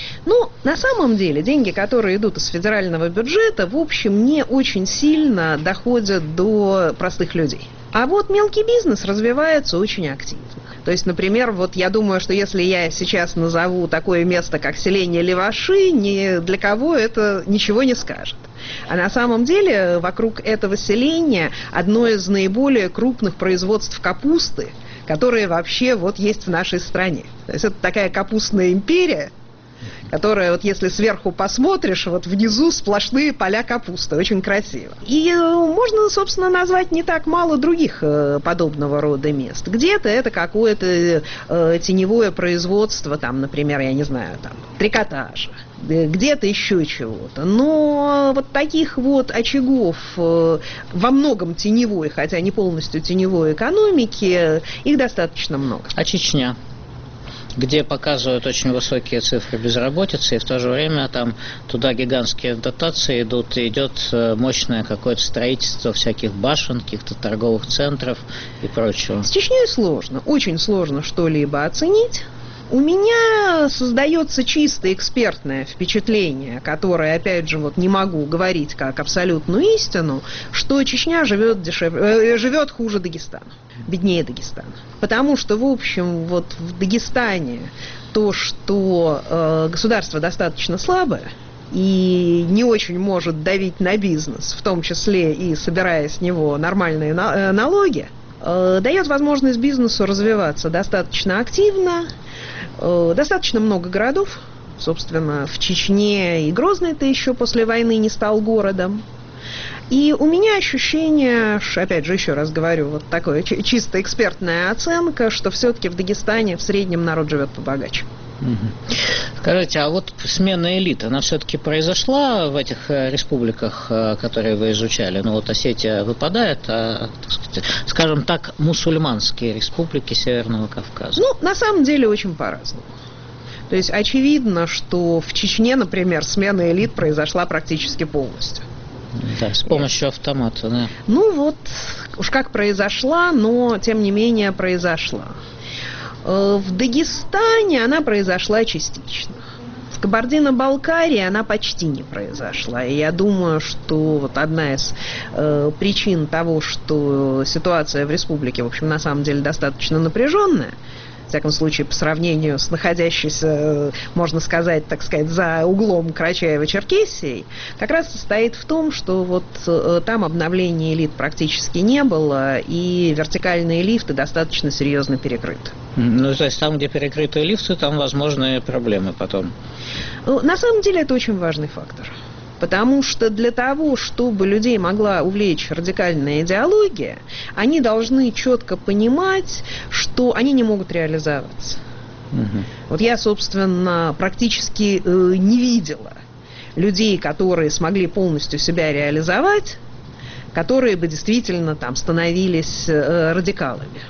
Speaker 4: На самом деле, деньги, которые идут из федерального бюджета, в общем, не очень сильно доходят до простых людей. А вот мелкий бизнес развивается очень активно. То есть, например, я думаю, что если я сейчас назову такое место, как селение Леваши, ни для кого это ничего не скажет. А на самом деле вокруг этого селения одно из наиболее крупных производств капусты, которые вообще есть в нашей стране. То есть это такая капустная империя, которая, если сверху посмотришь, внизу сплошные поля капусты, очень красиво. И можно, собственно, назвать не так мало других подобного рода мест. Где-то это какое-то теневое производство, например, трикотажа, где-то еще чего-то. Но таких очагов во многом теневой, хотя не полностью теневой экономики, их достаточно много.
Speaker 3: А Чечня? Где показывают очень высокие цифры безработицы, и в то же время там туда гигантские дотации идут, и идет мощное какое-то строительство всяких башен, каких-то торговых центров и прочего.
Speaker 4: С Чечней сложно, очень сложно что-либо оценить. У меня создается чисто экспертное впечатление, которое, опять же, не могу говорить как абсолютную истину, что Чечня живет хуже Дагестана, беднее Дагестана. Потому что, в общем, в Дагестане то, что государство достаточно слабое и не очень может давить на бизнес, в том числе и собирая с него нормальные налоги, дает возможность бизнесу развиваться достаточно активно. Достаточно много городов. Собственно, в Чечне и Грозный-то еще после войны не стал городом. И у меня ощущение, опять же, еще раз говорю, такая чисто экспертная оценка, что все-таки в Дагестане в среднем народ живет побогаче.
Speaker 3: Скажите, а смена элит, она все-таки произошла в этих республиках, которые вы изучали? Осетия выпадает, скажем так, мусульманские республики Северного Кавказа?
Speaker 4: На самом деле очень по-разному. То есть очевидно, что в Чечне, например, смена элит произошла практически полностью.
Speaker 3: Да, с помощью автомата, да.
Speaker 4: Уж как произошла, но тем не менее произошла. В Дагестане она произошла частично. В Кабардино-Балкарии она почти не произошла. И я думаю, что одна из причин того, что ситуация в республике, в общем, на самом деле достаточно напряженная, в всяком случае, по сравнению с находящейся, можно сказать, за углом Карачаево-Черкесией, как раз состоит в том, что там обновления элит практически не было, и вертикальные лифты достаточно серьезно перекрыты.
Speaker 3: То есть там, где перекрытые лифты, там возможны проблемы потом?
Speaker 4: На самом деле это очень важный фактор. Потому что для того, чтобы людей могла увлечь радикальная идеология, они должны четко понимать, что они не могут реализоваться. Я, собственно, практически не видела людей, которые смогли полностью себя реализовать, которые бы действительно становились радикалами.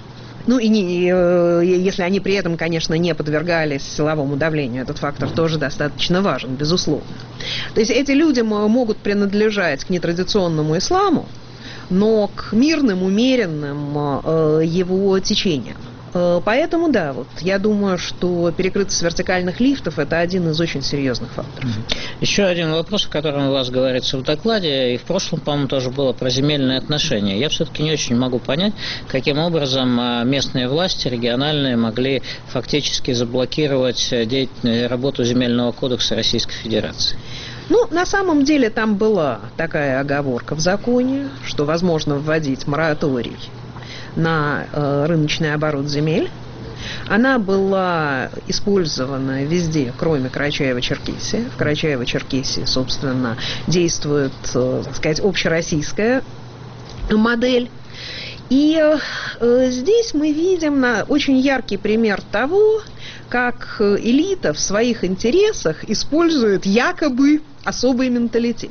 Speaker 4: Если они при этом, конечно, не подвергались силовому давлению, этот фактор тоже достаточно важен, безусловно. То есть эти люди могут принадлежать к нетрадиционному исламу, но к мирным, умеренным его течениям. Поэтому, да, вот я думаю, что перекрытость вертикальных лифтов – это один из очень серьезных факторов.
Speaker 3: Еще один вопрос, о котором у вас говорится в докладе, и в прошлом, по-моему, тоже было про земельные отношения. Я все-таки не очень могу понять, каким образом местные власти, региональные, могли фактически заблокировать работу Земельного кодекса Российской Федерации.
Speaker 4: Ну, на самом деле там была такая оговорка в законе, что возможно вводить мораторий на рыночный оборот земель. Она была использована везде, кроме Карачаево-Черкесии. В Карачаево-Черкесии, собственно, действует, так сказать, общероссийская модель. И здесь мы видим очень яркий пример того, как элита в своих интересах использует якобы особый менталитет.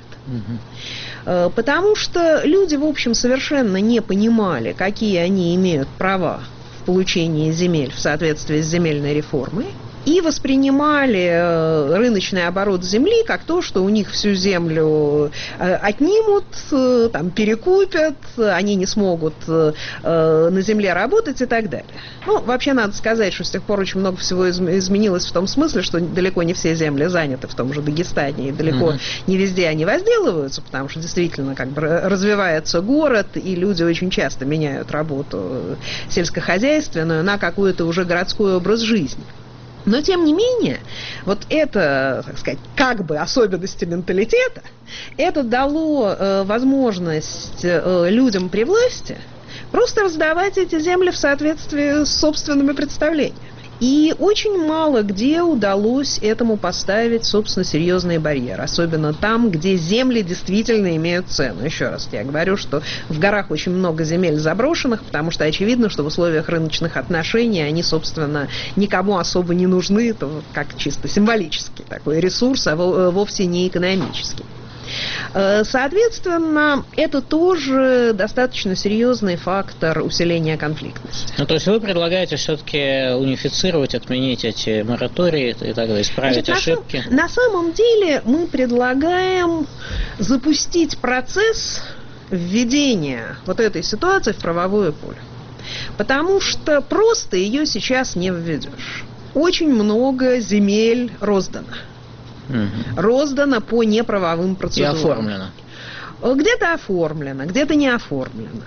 Speaker 4: Потому что люди, в общем, совершенно не понимали, какие они имеют права в получении земель в соответствии с земельной реформой, и воспринимали рыночный оборот земли как то, что у них всю землю отнимут, там, перекупят, они не смогут на земле работать и так далее. Ну, вообще надо сказать, что с тех пор очень много всего изменилось в том смысле, что далеко не все земли заняты в том же Дагестане, и далеко не везде они возделываются, потому что действительно как бы развивается город, и люди очень часто меняют работу сельскохозяйственную на какой-то уже городской образ жизни. Но, тем не менее, вот это, так сказать, как бы особенности менталитета, это дало возможность людям при власти просто раздавать эти земли в соответствии с собственными представлениями. И очень мало где удалось этому поставить, собственно, серьезные барьеры. Особенно там, где земли действительно имеют цену. Еще раз я говорю, что в горах очень много земель заброшенных, потому что очевидно, что в условиях рыночных отношений они, собственно, никому особо не нужны. Это как чисто символический такой ресурс, а вовсе не экономический. Соответственно, это тоже достаточно серьезный фактор усиления конфликтности.
Speaker 3: Ну, то есть вы предлагаете все-таки унифицировать, отменить эти моратории и так далее, исправить ошибки?
Speaker 4: На самом деле мы предлагаем запустить процесс введения вот этой ситуации в правовое поле. Потому что просто ее сейчас не введешь. Очень много земель роздано. Роздано по неправовым процедурам.
Speaker 3: И оформлено.
Speaker 4: Где-то оформлено, где-то не оформлено.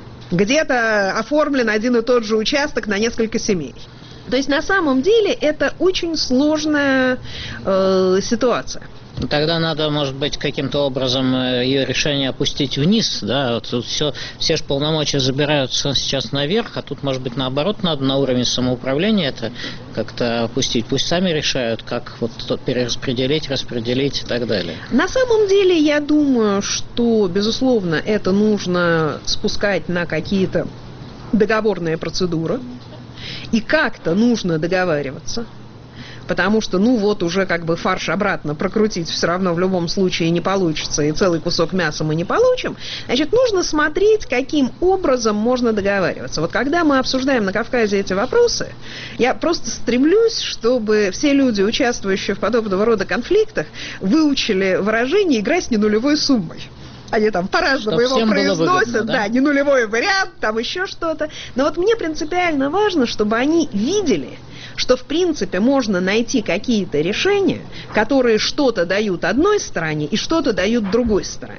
Speaker 4: Где-то оформлен один и тот же участок на несколько семей. То есть на самом деле это очень сложная ситуация.
Speaker 3: Тогда надо, может быть, каким-то образом ее решение опустить вниз, да, вот тут все же полномочия забираются сейчас наверх, а тут, может быть, наоборот, надо на уровне самоуправления это как-то опустить. Пусть сами решают, как вот перераспределить, распределить и так далее.
Speaker 4: На самом деле, я думаю, что, безусловно, это нужно спускать на какие-то договорные процедуры, и как-то нужно договариваться. Потому что, ну вот, уже как бы фарш обратно прокрутить все равно в любом случае не получится, и целый кусок мяса мы не получим. Значит, нужно смотреть, каким образом можно договариваться. Вот когда мы обсуждаем на Кавказе эти вопросы, я просто стремлюсь, чтобы все люди, участвующие в подобного рода конфликтах, выучили выражение «играть с ненулевой суммой». Они там по-разному его произносят, выгодно, да, не нулевой вариант, там еще что-то. Но вот мне принципиально важно, чтобы они видели, что в принципе можно найти какие-то решения, которые что-то дают одной стороне и что-то дают другой стороне.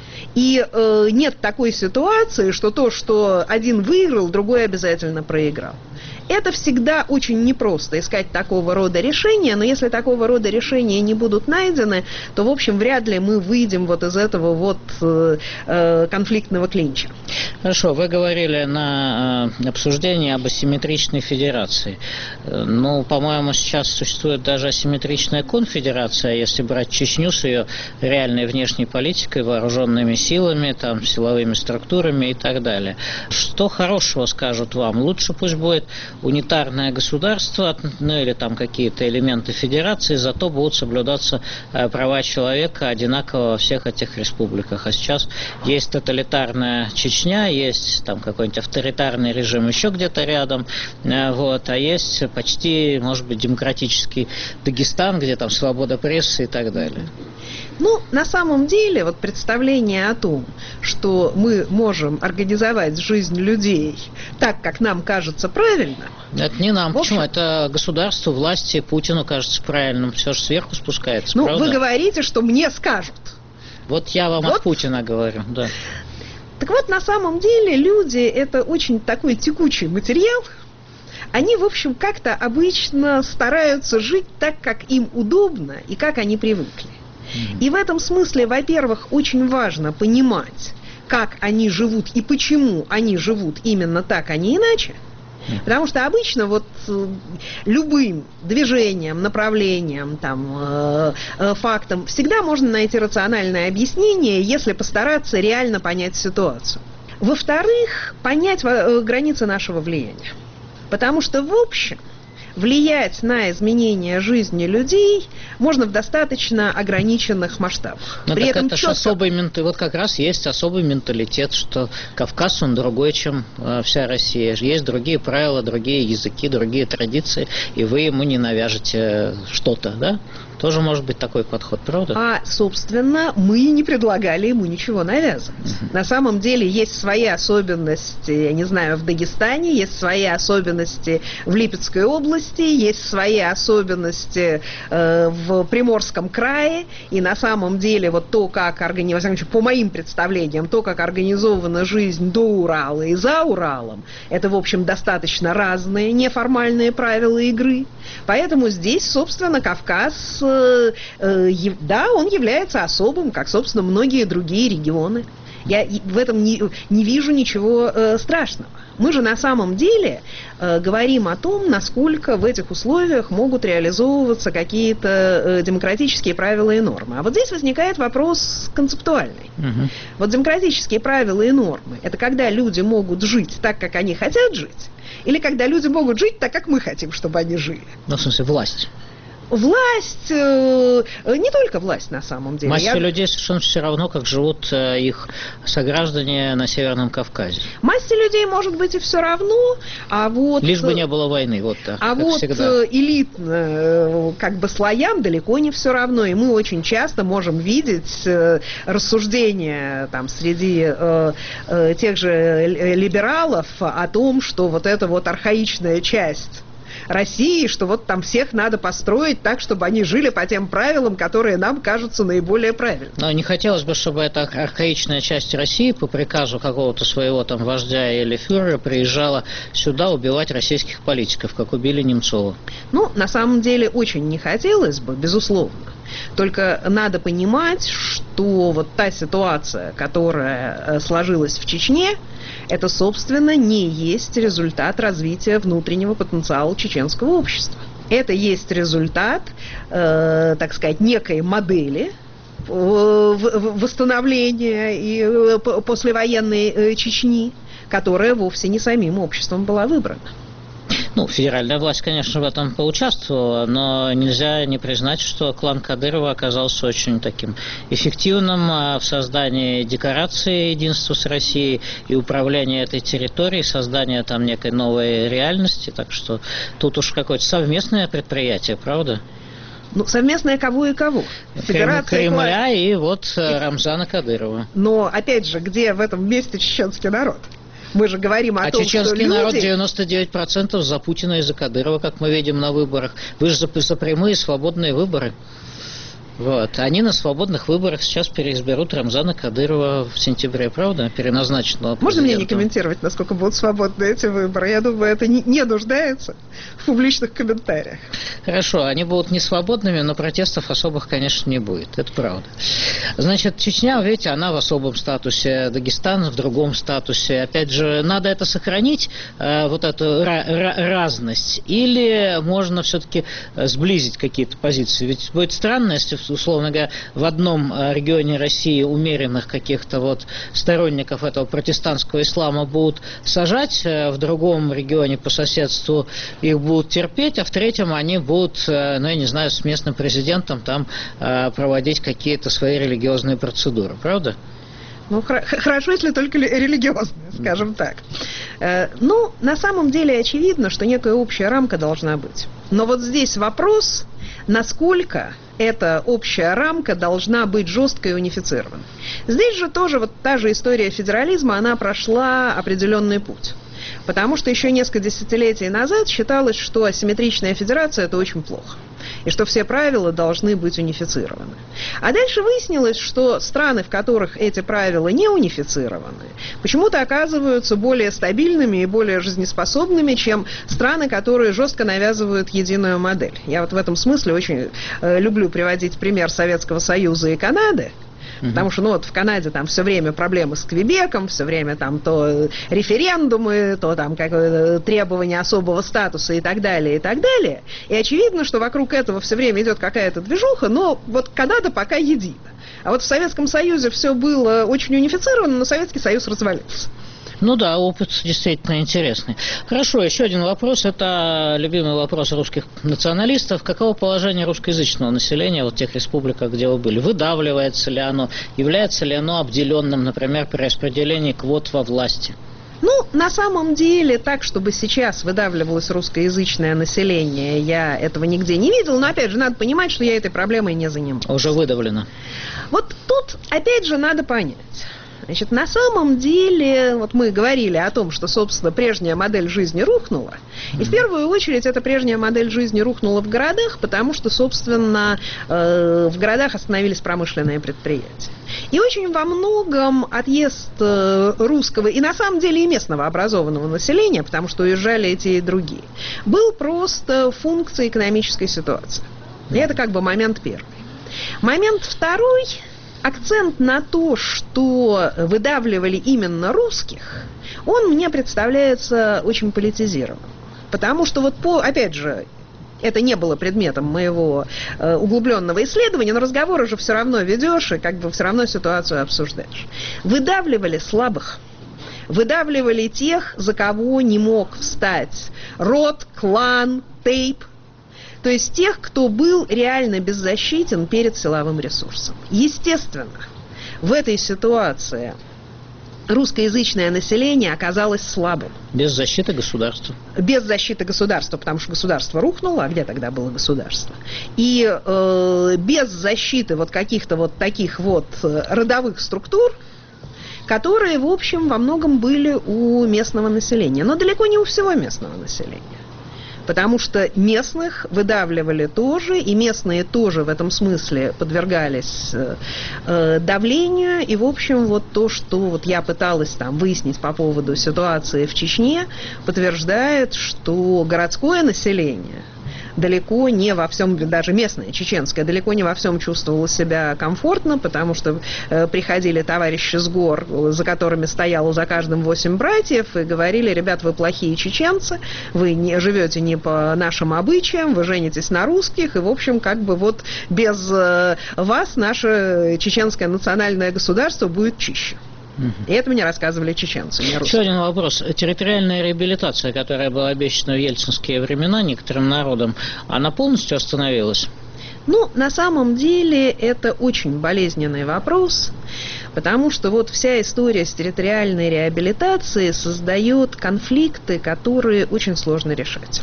Speaker 4: И нет такой ситуации, что то, что один выиграл, другой обязательно проиграл. Это всегда очень непросто искать такого рода решения, но если такого рода решения не будут найдены, то, в общем, вряд ли мы выйдем вот из этого вот конфликтного клинча.
Speaker 3: Хорошо, вы говорили на обсуждении об асимметричной федерации. Ну, по-моему, сейчас существует даже асимметричная конфедерация, если брать Чечню с ее реальной внешней политикой, вооруженными силами, там, силовыми структурами и так далее. Что хорошего скажут вам? Лучше пусть будет унитарное государство, ну или там какие-то элементы федерации, зато будут соблюдаться права человека одинаково во всех этих республиках. А сейчас есть тоталитарная Чечня, есть там какой-нибудь авторитарный режим еще где-то рядом, вот, а есть почти, может быть, демократический Дагестан, где там свобода прессы и так далее.
Speaker 4: Ну, на самом деле, вот представление о том, что мы можем организовать жизнь людей так, как нам кажется правильно...
Speaker 3: Это не нам.
Speaker 4: В общем,
Speaker 3: почему? Это государству, власти, Путину кажется правильным. Все же сверху спускается,
Speaker 4: ну,
Speaker 3: правда?
Speaker 4: вы говорите, что мне скажут.
Speaker 3: Вот я вам от Путина говорю, да.
Speaker 4: Так вот, на самом деле, люди – это очень такой текучий материал. Они, в общем, как-то обычно стараются жить так, как им удобно и как они привыкли. И в этом смысле, во-первых, очень важно понимать, как они живут и почему они живут именно так, а не иначе. Потому что обычно вот любым движением, направлением, там, фактом всегда можно найти рациональное объяснение, если постараться реально понять ситуацию. Во-вторых, понять границы нашего влияния. Потому что, в общем, влиять на изменение жизни людей можно в достаточно ограниченных масштабах.
Speaker 3: Но
Speaker 4: При этом
Speaker 3: это же особый менталитет. Вот как раз есть особый менталитет, что Кавказ, он другой, чем вся Россия. Есть другие правила, другие языки, другие традиции, и вы ему не навяжете что-то, да? Тоже может быть такой подход, правда?
Speaker 4: А, собственно, мы не предлагали ему ничего навязывать. На самом деле есть свои особенности, я не знаю, в Дагестане, есть свои особенности в Липецкой области, есть свои особенности в Приморском крае, и на самом деле вот то, как по моим представлениям, то, как организована жизнь до Урала и за Уралом, это, в общем, достаточно разные неформальные правила игры. Поэтому здесь, собственно, Кавказ, да, он является особым, как, собственно, многие другие регионы. Я в этом не вижу ничего страшного. Мы же на самом деле говорим о том, насколько в этих условиях могут реализовываться какие-то демократические правила и нормы. А вот здесь возникает вопрос концептуальный. Вот демократические правила и нормы – это когда люди могут жить так, как они хотят жить, или когда люди могут жить так, как мы хотим, чтобы они жили.
Speaker 3: Ну, в смысле, власть.
Speaker 4: Власть, не только власть на самом деле.
Speaker 3: Массе людей совершенно все равно, как живут их сограждане на Северном Кавказе.
Speaker 4: Массе людей, может быть, и все равно, а вот...
Speaker 3: Лишь бы не было войны, вот так,
Speaker 4: а
Speaker 3: как
Speaker 4: вот
Speaker 3: всегда.
Speaker 4: Элитно, как бы слоям далеко не все равно, и мы очень часто можем видеть рассуждения там среди тех же либералов о том, что вот эта вот архаичная часть России, что вот там всех надо построить так, чтобы они жили по тем правилам, которые нам кажутся наиболее правильными.
Speaker 3: Но не хотелось бы, чтобы эта архаичная часть России по приказу какого-то своего там вождя или фюрера приезжала сюда убивать российских политиков, как убили Немцова.
Speaker 4: Ну, на самом деле, очень не хотелось бы, безусловно. Только надо понимать, что вот та ситуация, которая сложилась в Чечне, это, собственно, не есть результат развития внутреннего потенциала чеченского общества. Это есть результат, так сказать, некой модели восстановления и послевоенной Чечни, которая вовсе не самим обществом была выбрана.
Speaker 3: Ну, федеральная власть, конечно, в этом поучаствовала, но нельзя не признать, что клан Кадырова оказался очень таким эффективным в создании декорации единства с Россией и управления этой территорией, создания там некой новой реальности. Так что тут уж какое-то совместное предприятие, правда?
Speaker 4: Ну, совместное кого и кого?
Speaker 3: Кремля и вот Рамзана Кадырова.
Speaker 4: Но, опять же, где в этом месте чеченский народ? Мы же говорим о том, что люди...
Speaker 3: А чеченский народ 99% за Путина и за Кадырова, как мы видим на выборах. Вы же за прямые свободные выборы. Вот. Они на свободных выборах сейчас переизберут Рамзана Кадырова в сентябре, правда? Переназначенного президента.
Speaker 4: Можно мне не комментировать, насколько будут свободны эти выборы? Я думаю, это не нуждается в публичных комментариях.
Speaker 3: Хорошо, они будут не свободными, но протестов особых, конечно, не будет. Это правда. Значит, Чечня, видите, она в особом статусе, Дагестан в другом статусе. Опять же, надо это сохранить, вот эту разность, или можно все-таки сблизить какие-то позиции? Ведь будет странно, если условно говоря, в одном регионе России умеренных каких-то вот сторонников этого протестантского ислама будут сажать, в другом регионе по соседству их будут терпеть, а в третьем они будут, ну, я не знаю, с местным президентом там проводить какие-то свои религиозные процедуры, правда?
Speaker 4: Ну, хорошо, если только религиозные, скажем так. Ну, на самом деле очевидно, что некая общая рамка должна быть. Но вот здесь вопрос, насколько эта общая рамка должна быть жесткой и унифицированной. Здесь же тоже вот та же история федерализма, она прошла определенный путь. Потому что еще несколько десятилетий назад считалось, что асимметричная федерация – это очень плохо. И что все правила должны быть унифицированы. А дальше выяснилось, что страны, в которых эти правила не унифицированы, почему-то оказываются более стабильными и более жизнеспособными, чем страны, которые жестко навязывают единую модель. Я вот в этом смысле очень люблю приводить пример Советского Союза и Канады. Потому что, ну, вот в Канаде там все время проблемы с Квебеком, все время там то референдумы, то там требования особого статуса и так далее, и так далее. И очевидно, что вокруг этого все время идет какая-то движуха, но вот Канада пока едина. А вот в Советском Союзе все было очень унифицировано, но Советский Союз развалился.
Speaker 3: Ну да, опыт действительно интересный. Хорошо, еще один вопрос. Это любимый вопрос русских националистов. Каково положение русскоязычного населения в тех республиках, где вы были? Выдавливается ли оно? Является ли оно обделенным, например, при распределении квот во власти?
Speaker 4: Ну, на самом деле, так, чтобы сейчас выдавливалось русскоязычное население, я этого нигде не видел. Но, опять же, надо понимать, что я этой проблемой не занимаюсь.
Speaker 3: Уже выдавлено.
Speaker 4: Вот тут, опять же, надо понять. Значит, на самом деле, вот мы говорили о том, что, собственно, прежняя модель жизни рухнула. И в первую очередь эта прежняя модель жизни рухнула в городах, потому что, собственно, в городах остановились промышленные предприятия. И очень во многом отъезд русского и, на самом деле, и местного образованного населения, потому что уезжали и те, и другие, был просто функцией экономической ситуации. И это как бы момент первый. Момент второй... Акцент на то, что выдавливали именно русских, он мне представляется очень политизированным. Потому что, вот опять же, это не было предметом моего углубленного исследования, но разговоры же все равно ведешь и как бы все равно ситуацию обсуждаешь. Выдавливали слабых. Выдавливали тех, за кого не мог встать род, клан, тейп. То есть тех, кто был реально беззащитен перед силовым ресурсом. Естественно, в этой ситуации русскоязычное население оказалось слабым.
Speaker 3: Без защиты государства.
Speaker 4: Без защиты государства, потому что государство рухнуло, а где тогда было государство? И без защиты вот каких-то вот таких вот родовых структур, которые, в общем, во многом были у местного населения, но далеко не у всего местного населения. Потому что местных выдавливали тоже, и местные тоже в этом смысле подвергались давлению. И, в общем, вот то, что вот я пыталась там выяснить по поводу ситуации в Чечне, подтверждает, что городское население далеко не во всем, даже местное, чеченское, далеко не во всем чувствовало себя комфортно, потому что приходили товарищи с гор, за которыми стояло за каждым 8 братьев, и говорили: ребят, вы плохие чеченцы, вы не живете не по нашим обычаям, вы женитесь на русских, и, в общем, как бы вот без вас наше чеченское национальное государство будет чище. И это мне рассказывали чеченцы, не русские.
Speaker 3: Еще один вопрос. Территориальная реабилитация, которая была обещана в ельцинские времена некоторым народам, она полностью остановилась?
Speaker 4: Ну, на самом деле, это очень болезненный вопрос, потому что вот вся история с территориальной реабилитацией создает конфликты, которые очень сложно решать.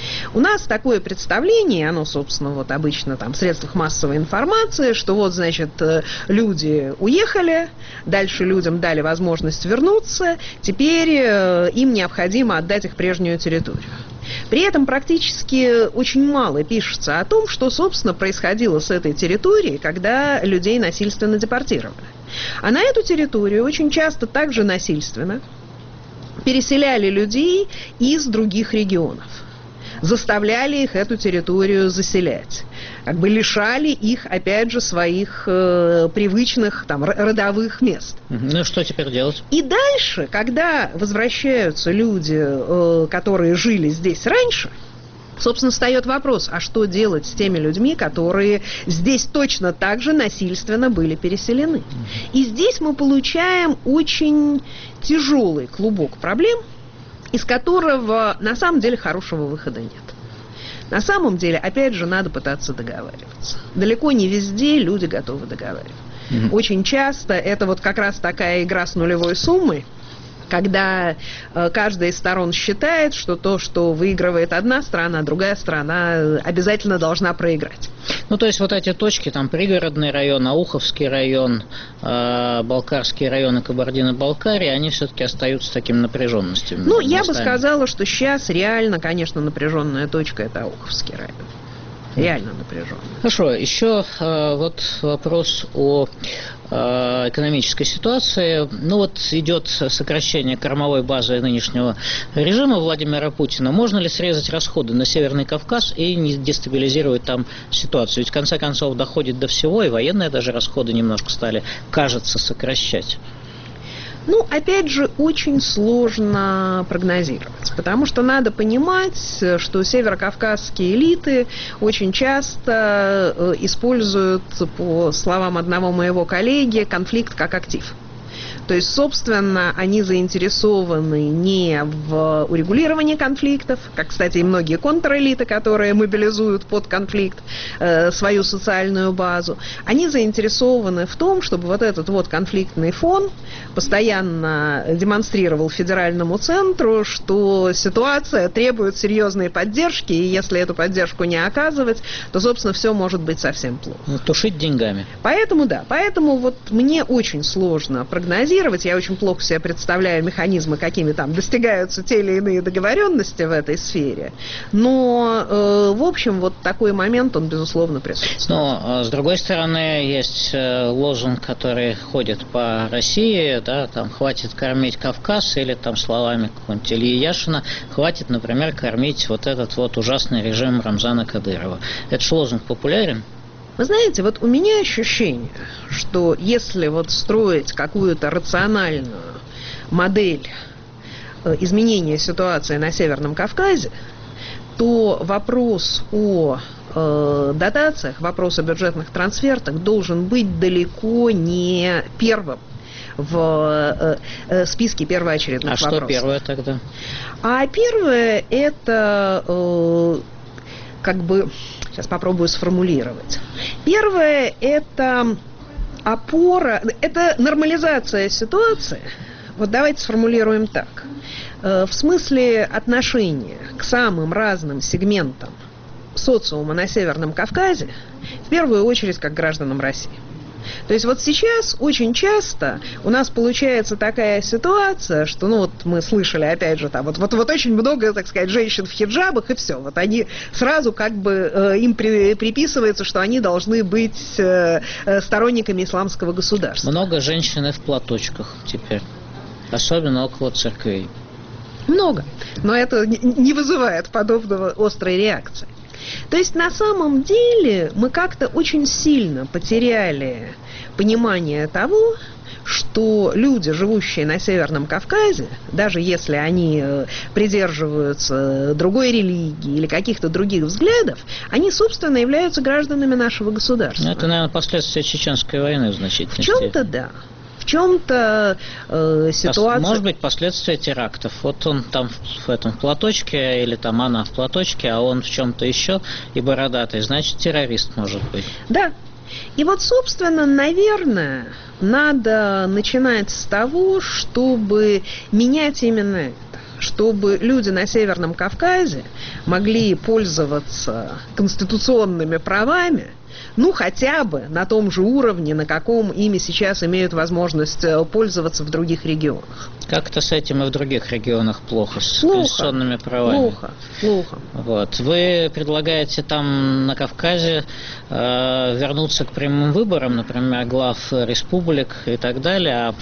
Speaker 4: У нас такое представление, оно, собственно, вот обычно там в средствах массовой информации, что вот, значит, люди уехали, дальше людям дали возможность вернуться, теперь им необходимо отдать их прежнюю территорию. При этом практически очень мало пишется о том, что, собственно, происходило с этой территорией, когда людей насильственно депортировали. А на эту территорию очень часто также насильственно переселяли людей из других регионов. Заставляли их эту территорию заселять. Как бы лишали их, опять же, своих привычных там, родовых мест.
Speaker 3: Ну и что теперь делать?
Speaker 4: И дальше, когда возвращаются люди, которые жили здесь раньше, собственно, встает вопрос, а что делать с теми людьми, которые здесь точно так же насильственно были переселены? И здесь мы получаем очень тяжелый клубок проблем, из которого на самом деле хорошего выхода нет. На самом деле, опять же, надо пытаться договариваться. Далеко не везде люди готовы договариваться. Очень часто это вот как раз такая игра с нулевой суммой, когда каждая из сторон считает, что то, что выигрывает одна страна, другая страна обязательно должна проиграть.
Speaker 3: Ну, то есть вот эти точки, там пригородный район, Ауховский район, Балкарский район и Кабардино-Балкария, они все-таки остаются таким напряженностью.
Speaker 4: Ну, я бы сказала, что сейчас реально, конечно, напряженная точка – это Ауховский район. Реально напряженно.
Speaker 3: Хорошо, еще вот вопрос о экономической ситуации. Ну вот идет сокращение кормовой базы нынешнего режима Владимира Путина. Можно ли срезать расходы на Северный Кавказ и не дестабилизировать там ситуацию? Ведь в конце концов доходит до всего, и военные даже расходы немножко стали, кажется, сокращать.
Speaker 4: Ну, опять же, очень сложно прогнозировать, потому что надо понимать, что северокавказские элиты очень часто используют, по словам одного моего коллеги, конфликт как актив. То есть, собственно, они заинтересованы не в урегулировании конфликтов, как, кстати, и многие контрэлиты, которые мобилизуют под конфликт свою социальную базу. Они заинтересованы в том, чтобы вот этот вот конфликтный фон постоянно демонстрировал федеральному центру, что ситуация требует серьезной поддержки, и если эту поддержку не оказывать, то, собственно, все может быть совсем плохо.
Speaker 3: Тушить деньгами.
Speaker 4: Поэтому, да, поэтому вот мне очень сложно прогнозировать. Я очень плохо себе представляю механизмы, какими там достигаются те или иные договоренности в этой сфере. Но, в общем, вот такой момент, он, безусловно, присутствует.
Speaker 3: Но, с другой стороны, есть лозунг, который ходит по России, да, там, хватит кормить Кавказ, или там словами какого-нибудь Ильи Яшина, хватит, например, кормить вот этот вот ужасный режим Рамзана Кадырова. Этот же лозунг популярен?
Speaker 4: Вы знаете, вот у меня ощущение, что если вот строить какую-то рациональную модель изменения ситуации на Северном Кавказе, то вопрос о дотациях, вопрос о бюджетных трансфертах должен быть далеко не первым в списке первоочередных вопросов.
Speaker 3: А что первое тогда?
Speaker 4: А первое это как бы... Сейчас попробую сформулировать. Первое – это опора, это нормализация ситуации. Вот давайте сформулируем так. В смысле отношения к самым разным сегментам социума на Северном Кавказе, в первую очередь как гражданам России. То есть вот сейчас очень часто у нас получается такая ситуация, что, ну вот мы слышали, опять же, там, вот очень много, так сказать, женщин в хиджабах, и все. Вот они сразу как бы им приписывается, что они должны быть сторонниками исламского государства.
Speaker 3: Много женщин в платочках теперь, особенно около церквей.
Speaker 4: Много, но это не вызывает подобного острой реакции. То есть на самом деле мы как-то очень сильно потеряли понимание того, что люди, живущие на Северном Кавказе, даже если они придерживаются другой религии или каких-то других взглядов, они, собственно, являются гражданами нашего государства.
Speaker 3: Это, наверное, последствия Чеченской войны в значительной
Speaker 4: степени. В чем-то да. В чем-то ситуация...
Speaker 3: Может быть, последствия терактов. Вот он там в этом платочке, или там она в платочке, а он в чем-то еще и бородатый. Значит, террорист может быть.
Speaker 4: Да. И вот, собственно, наверное, надо начинать с того, чтобы менять именно это. Чтобы люди на Северном Кавказе могли пользоваться конституционными правами, ну, хотя бы на том же уровне, на каком ими сейчас имеют возможность пользоваться в других регионах.
Speaker 3: Как-то с этим и в других регионах плохо, с конституционными правами.
Speaker 4: Плохо.
Speaker 3: Вот. Вы предлагаете там на Кавказе вернуться к прямым выборам, например, глав республик и так далее, а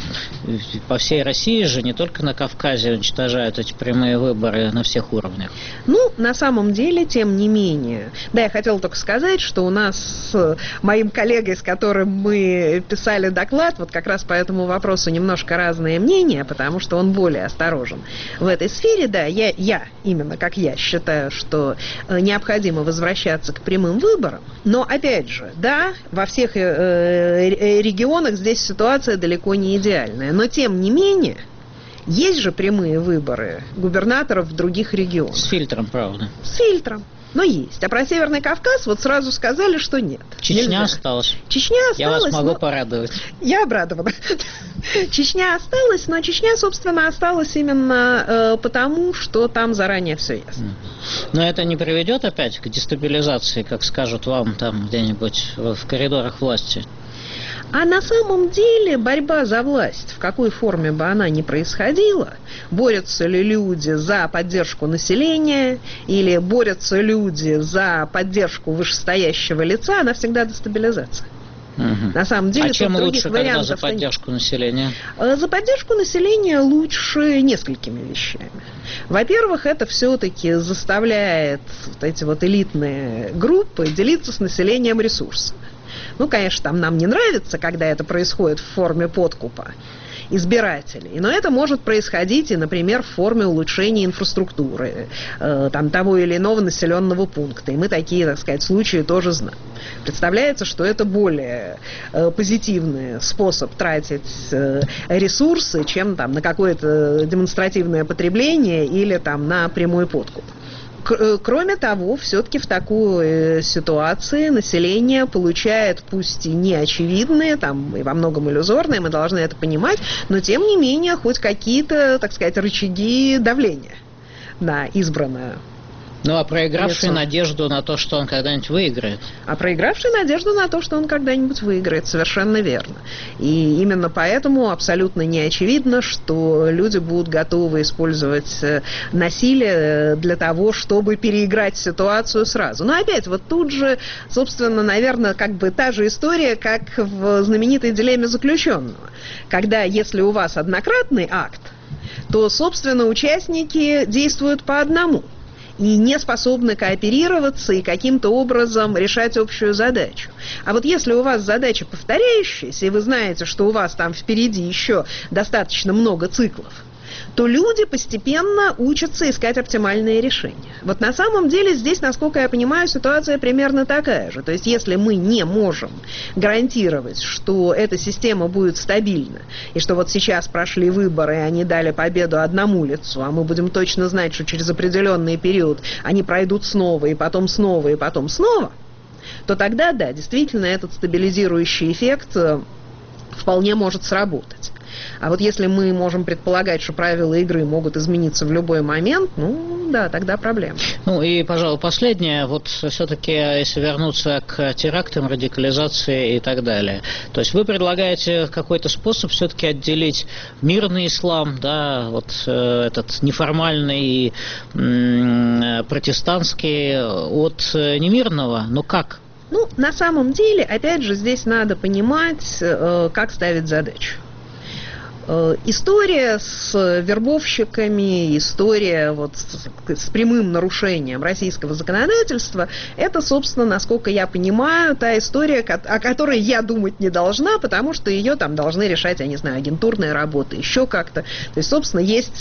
Speaker 3: по всей России же, не только на Кавказе, уничтожают эти прямые выборы на всех уровнях.
Speaker 4: Ну, на самом деле, тем не менее. Да, я хотела только сказать, что у нас с моим коллегой, с которым мы писали доклад, вот как раз по этому вопросу немножко разные мнения, потому что он более осторожен в этой сфере. Да, я именно как я считаю, что необходимо возвращаться к прямым выборам. Но, опять же, да, во всех регионах здесь ситуация далеко не идеальная. Но, тем не менее, есть же прямые выборы губернаторов в других регионах.
Speaker 3: С фильтром, правда.
Speaker 4: С фильтром. Но есть. А про Северный Кавказ вот сразу сказали, что нет.
Speaker 3: Чечня
Speaker 4: нельзя.
Speaker 3: Осталась.
Speaker 4: Чечня осталась.
Speaker 3: Я вас могу порадовать.
Speaker 4: Я обрадована. Чечня осталась, но Чечня, собственно, осталась именно потому, что там заранее все ясно.
Speaker 3: Но это не приведет опять к дестабилизации, как скажут вам там где-нибудь в коридорах власти?
Speaker 4: А на самом деле борьба за власть, в какой форме бы она ни происходила, борются ли люди за поддержку населения или борются люди за поддержку вышестоящего лица, она всегда дестабилизация.
Speaker 3: Угу.
Speaker 4: На самом деле,
Speaker 3: а чем лучше, когда за
Speaker 4: вариантов
Speaker 3: поддержку населения?
Speaker 4: За поддержку населения лучше несколькими вещами. Во-первых, это все-таки заставляет вот эти вот элитные группы делиться с населением ресурсами. Ну, конечно, там нам не нравится, когда это происходит в форме подкупа избирателей, но это может происходить и, например, в форме улучшения инфраструктуры там, того или иного населенного пункта. И мы такие, так сказать, случаи тоже знаем. Представляется, что это более позитивный способ тратить ресурсы, чем там, на какое-то демонстративное потребление или там, на прямой подкуп. Кроме того, все-таки в такой ситуации население получает, пусть и не очевидные, там, и во многом иллюзорные, мы должны это понимать, но тем не менее хоть какие-то, так сказать, рычаги давления на избранное.
Speaker 3: Ну, а проигравший надежду на то, что он когда-нибудь выиграет.
Speaker 4: А проигравший надежду на то, что он когда-нибудь выиграет, совершенно верно. И именно поэтому абсолютно не очевидно, что люди будут готовы использовать насилие для того, чтобы переиграть ситуацию сразу. Но опять, вот тут же, собственно, наверное, как бы та же история, как в знаменитой дилемме заключенного. Когда, если у вас однократный акт, то, собственно, участники действуют по одному и не способны кооперироваться и каким-то образом решать общую задачу. А вот если у вас задача повторяющаяся, и вы знаете, что у вас там впереди еще достаточно много циклов, то люди постепенно учатся искать оптимальные решения. Вот на самом деле здесь, насколько я понимаю, ситуация примерно такая же. То есть если мы не можем гарантировать, что эта система будет стабильна, и что вот сейчас прошли выборы, и они дали победу одному лицу, а мы будем точно знать, что через определенный период они пройдут снова, и потом снова, и потом снова, то тогда, да, действительно, этот стабилизирующий эффект вполне может сработать. А вот если мы можем предполагать, что правила игры могут измениться в любой момент, ну да, тогда проблема.
Speaker 3: Ну и, пожалуй, последнее, вот все-таки, если вернуться к терактам, радикализации и так далее. То есть вы предлагаете какой-то способ все-таки отделить мирный ислам, да, вот этот неформальный протестантский от немирного, но как?
Speaker 4: Ну, на самом деле, опять же, здесь надо понимать, как ставить задачу. История с вербовщиками, история вот с прямым нарушением российского законодательства, это, собственно, насколько я понимаю, та история, о которой я думать не должна, потому что ее там должны решать, я не знаю, агентурные работы, еще как-то. То есть, собственно, есть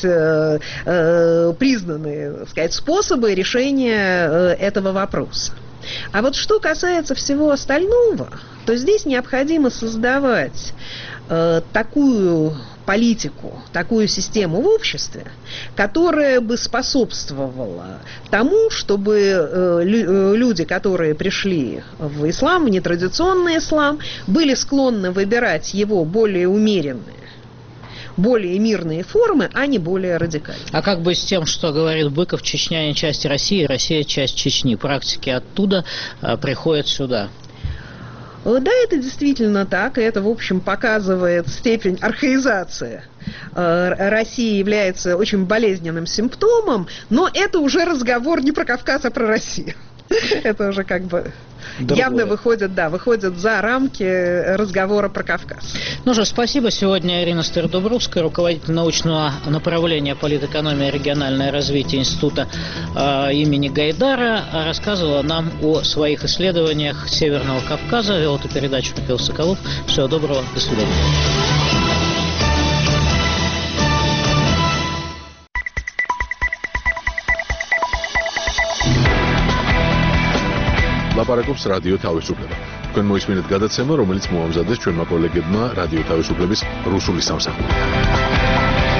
Speaker 4: признанные, так сказать, способы решения этого вопроса. А вот что касается всего остального, то здесь необходимо создавать такую политику, такую систему в обществе, которая бы способствовала тому, чтобы люди, которые пришли в ислам, в нетрадиционный ислам, были склонны выбирать его более умеренные, более мирные формы, а не более радикальные.
Speaker 3: А как бы с тем, что говорит Быков, Чечня не часть России, Россия часть Чечни. Практики оттуда приходят сюда.
Speaker 4: Да, это действительно так, и это, в общем, показывает степень архаизации. Россия является очень болезненным симптомом, но это уже разговор не про Кавказ, а про Россию. Это уже как бы явно выходит за рамки разговора про Кавказ.
Speaker 3: Ну же, спасибо. Сегодня Ирина Стародубровская, руководитель научного направления политэкономия и региональное развитие Института имени Гайдара, рассказывала нам о своих исследованиях Северного Кавказа. Вел эту передачу Михаил Соколов. Всего доброго. До свидания.
Speaker 2: ლაპარაკობს რადიო თავისუფლება. თქვენ მოისმინეთ გადაცემა, რომელიც მოამზადეს ჩვენმა კოლეგებმა რადიო თავისუფლების რუსული სამსახური.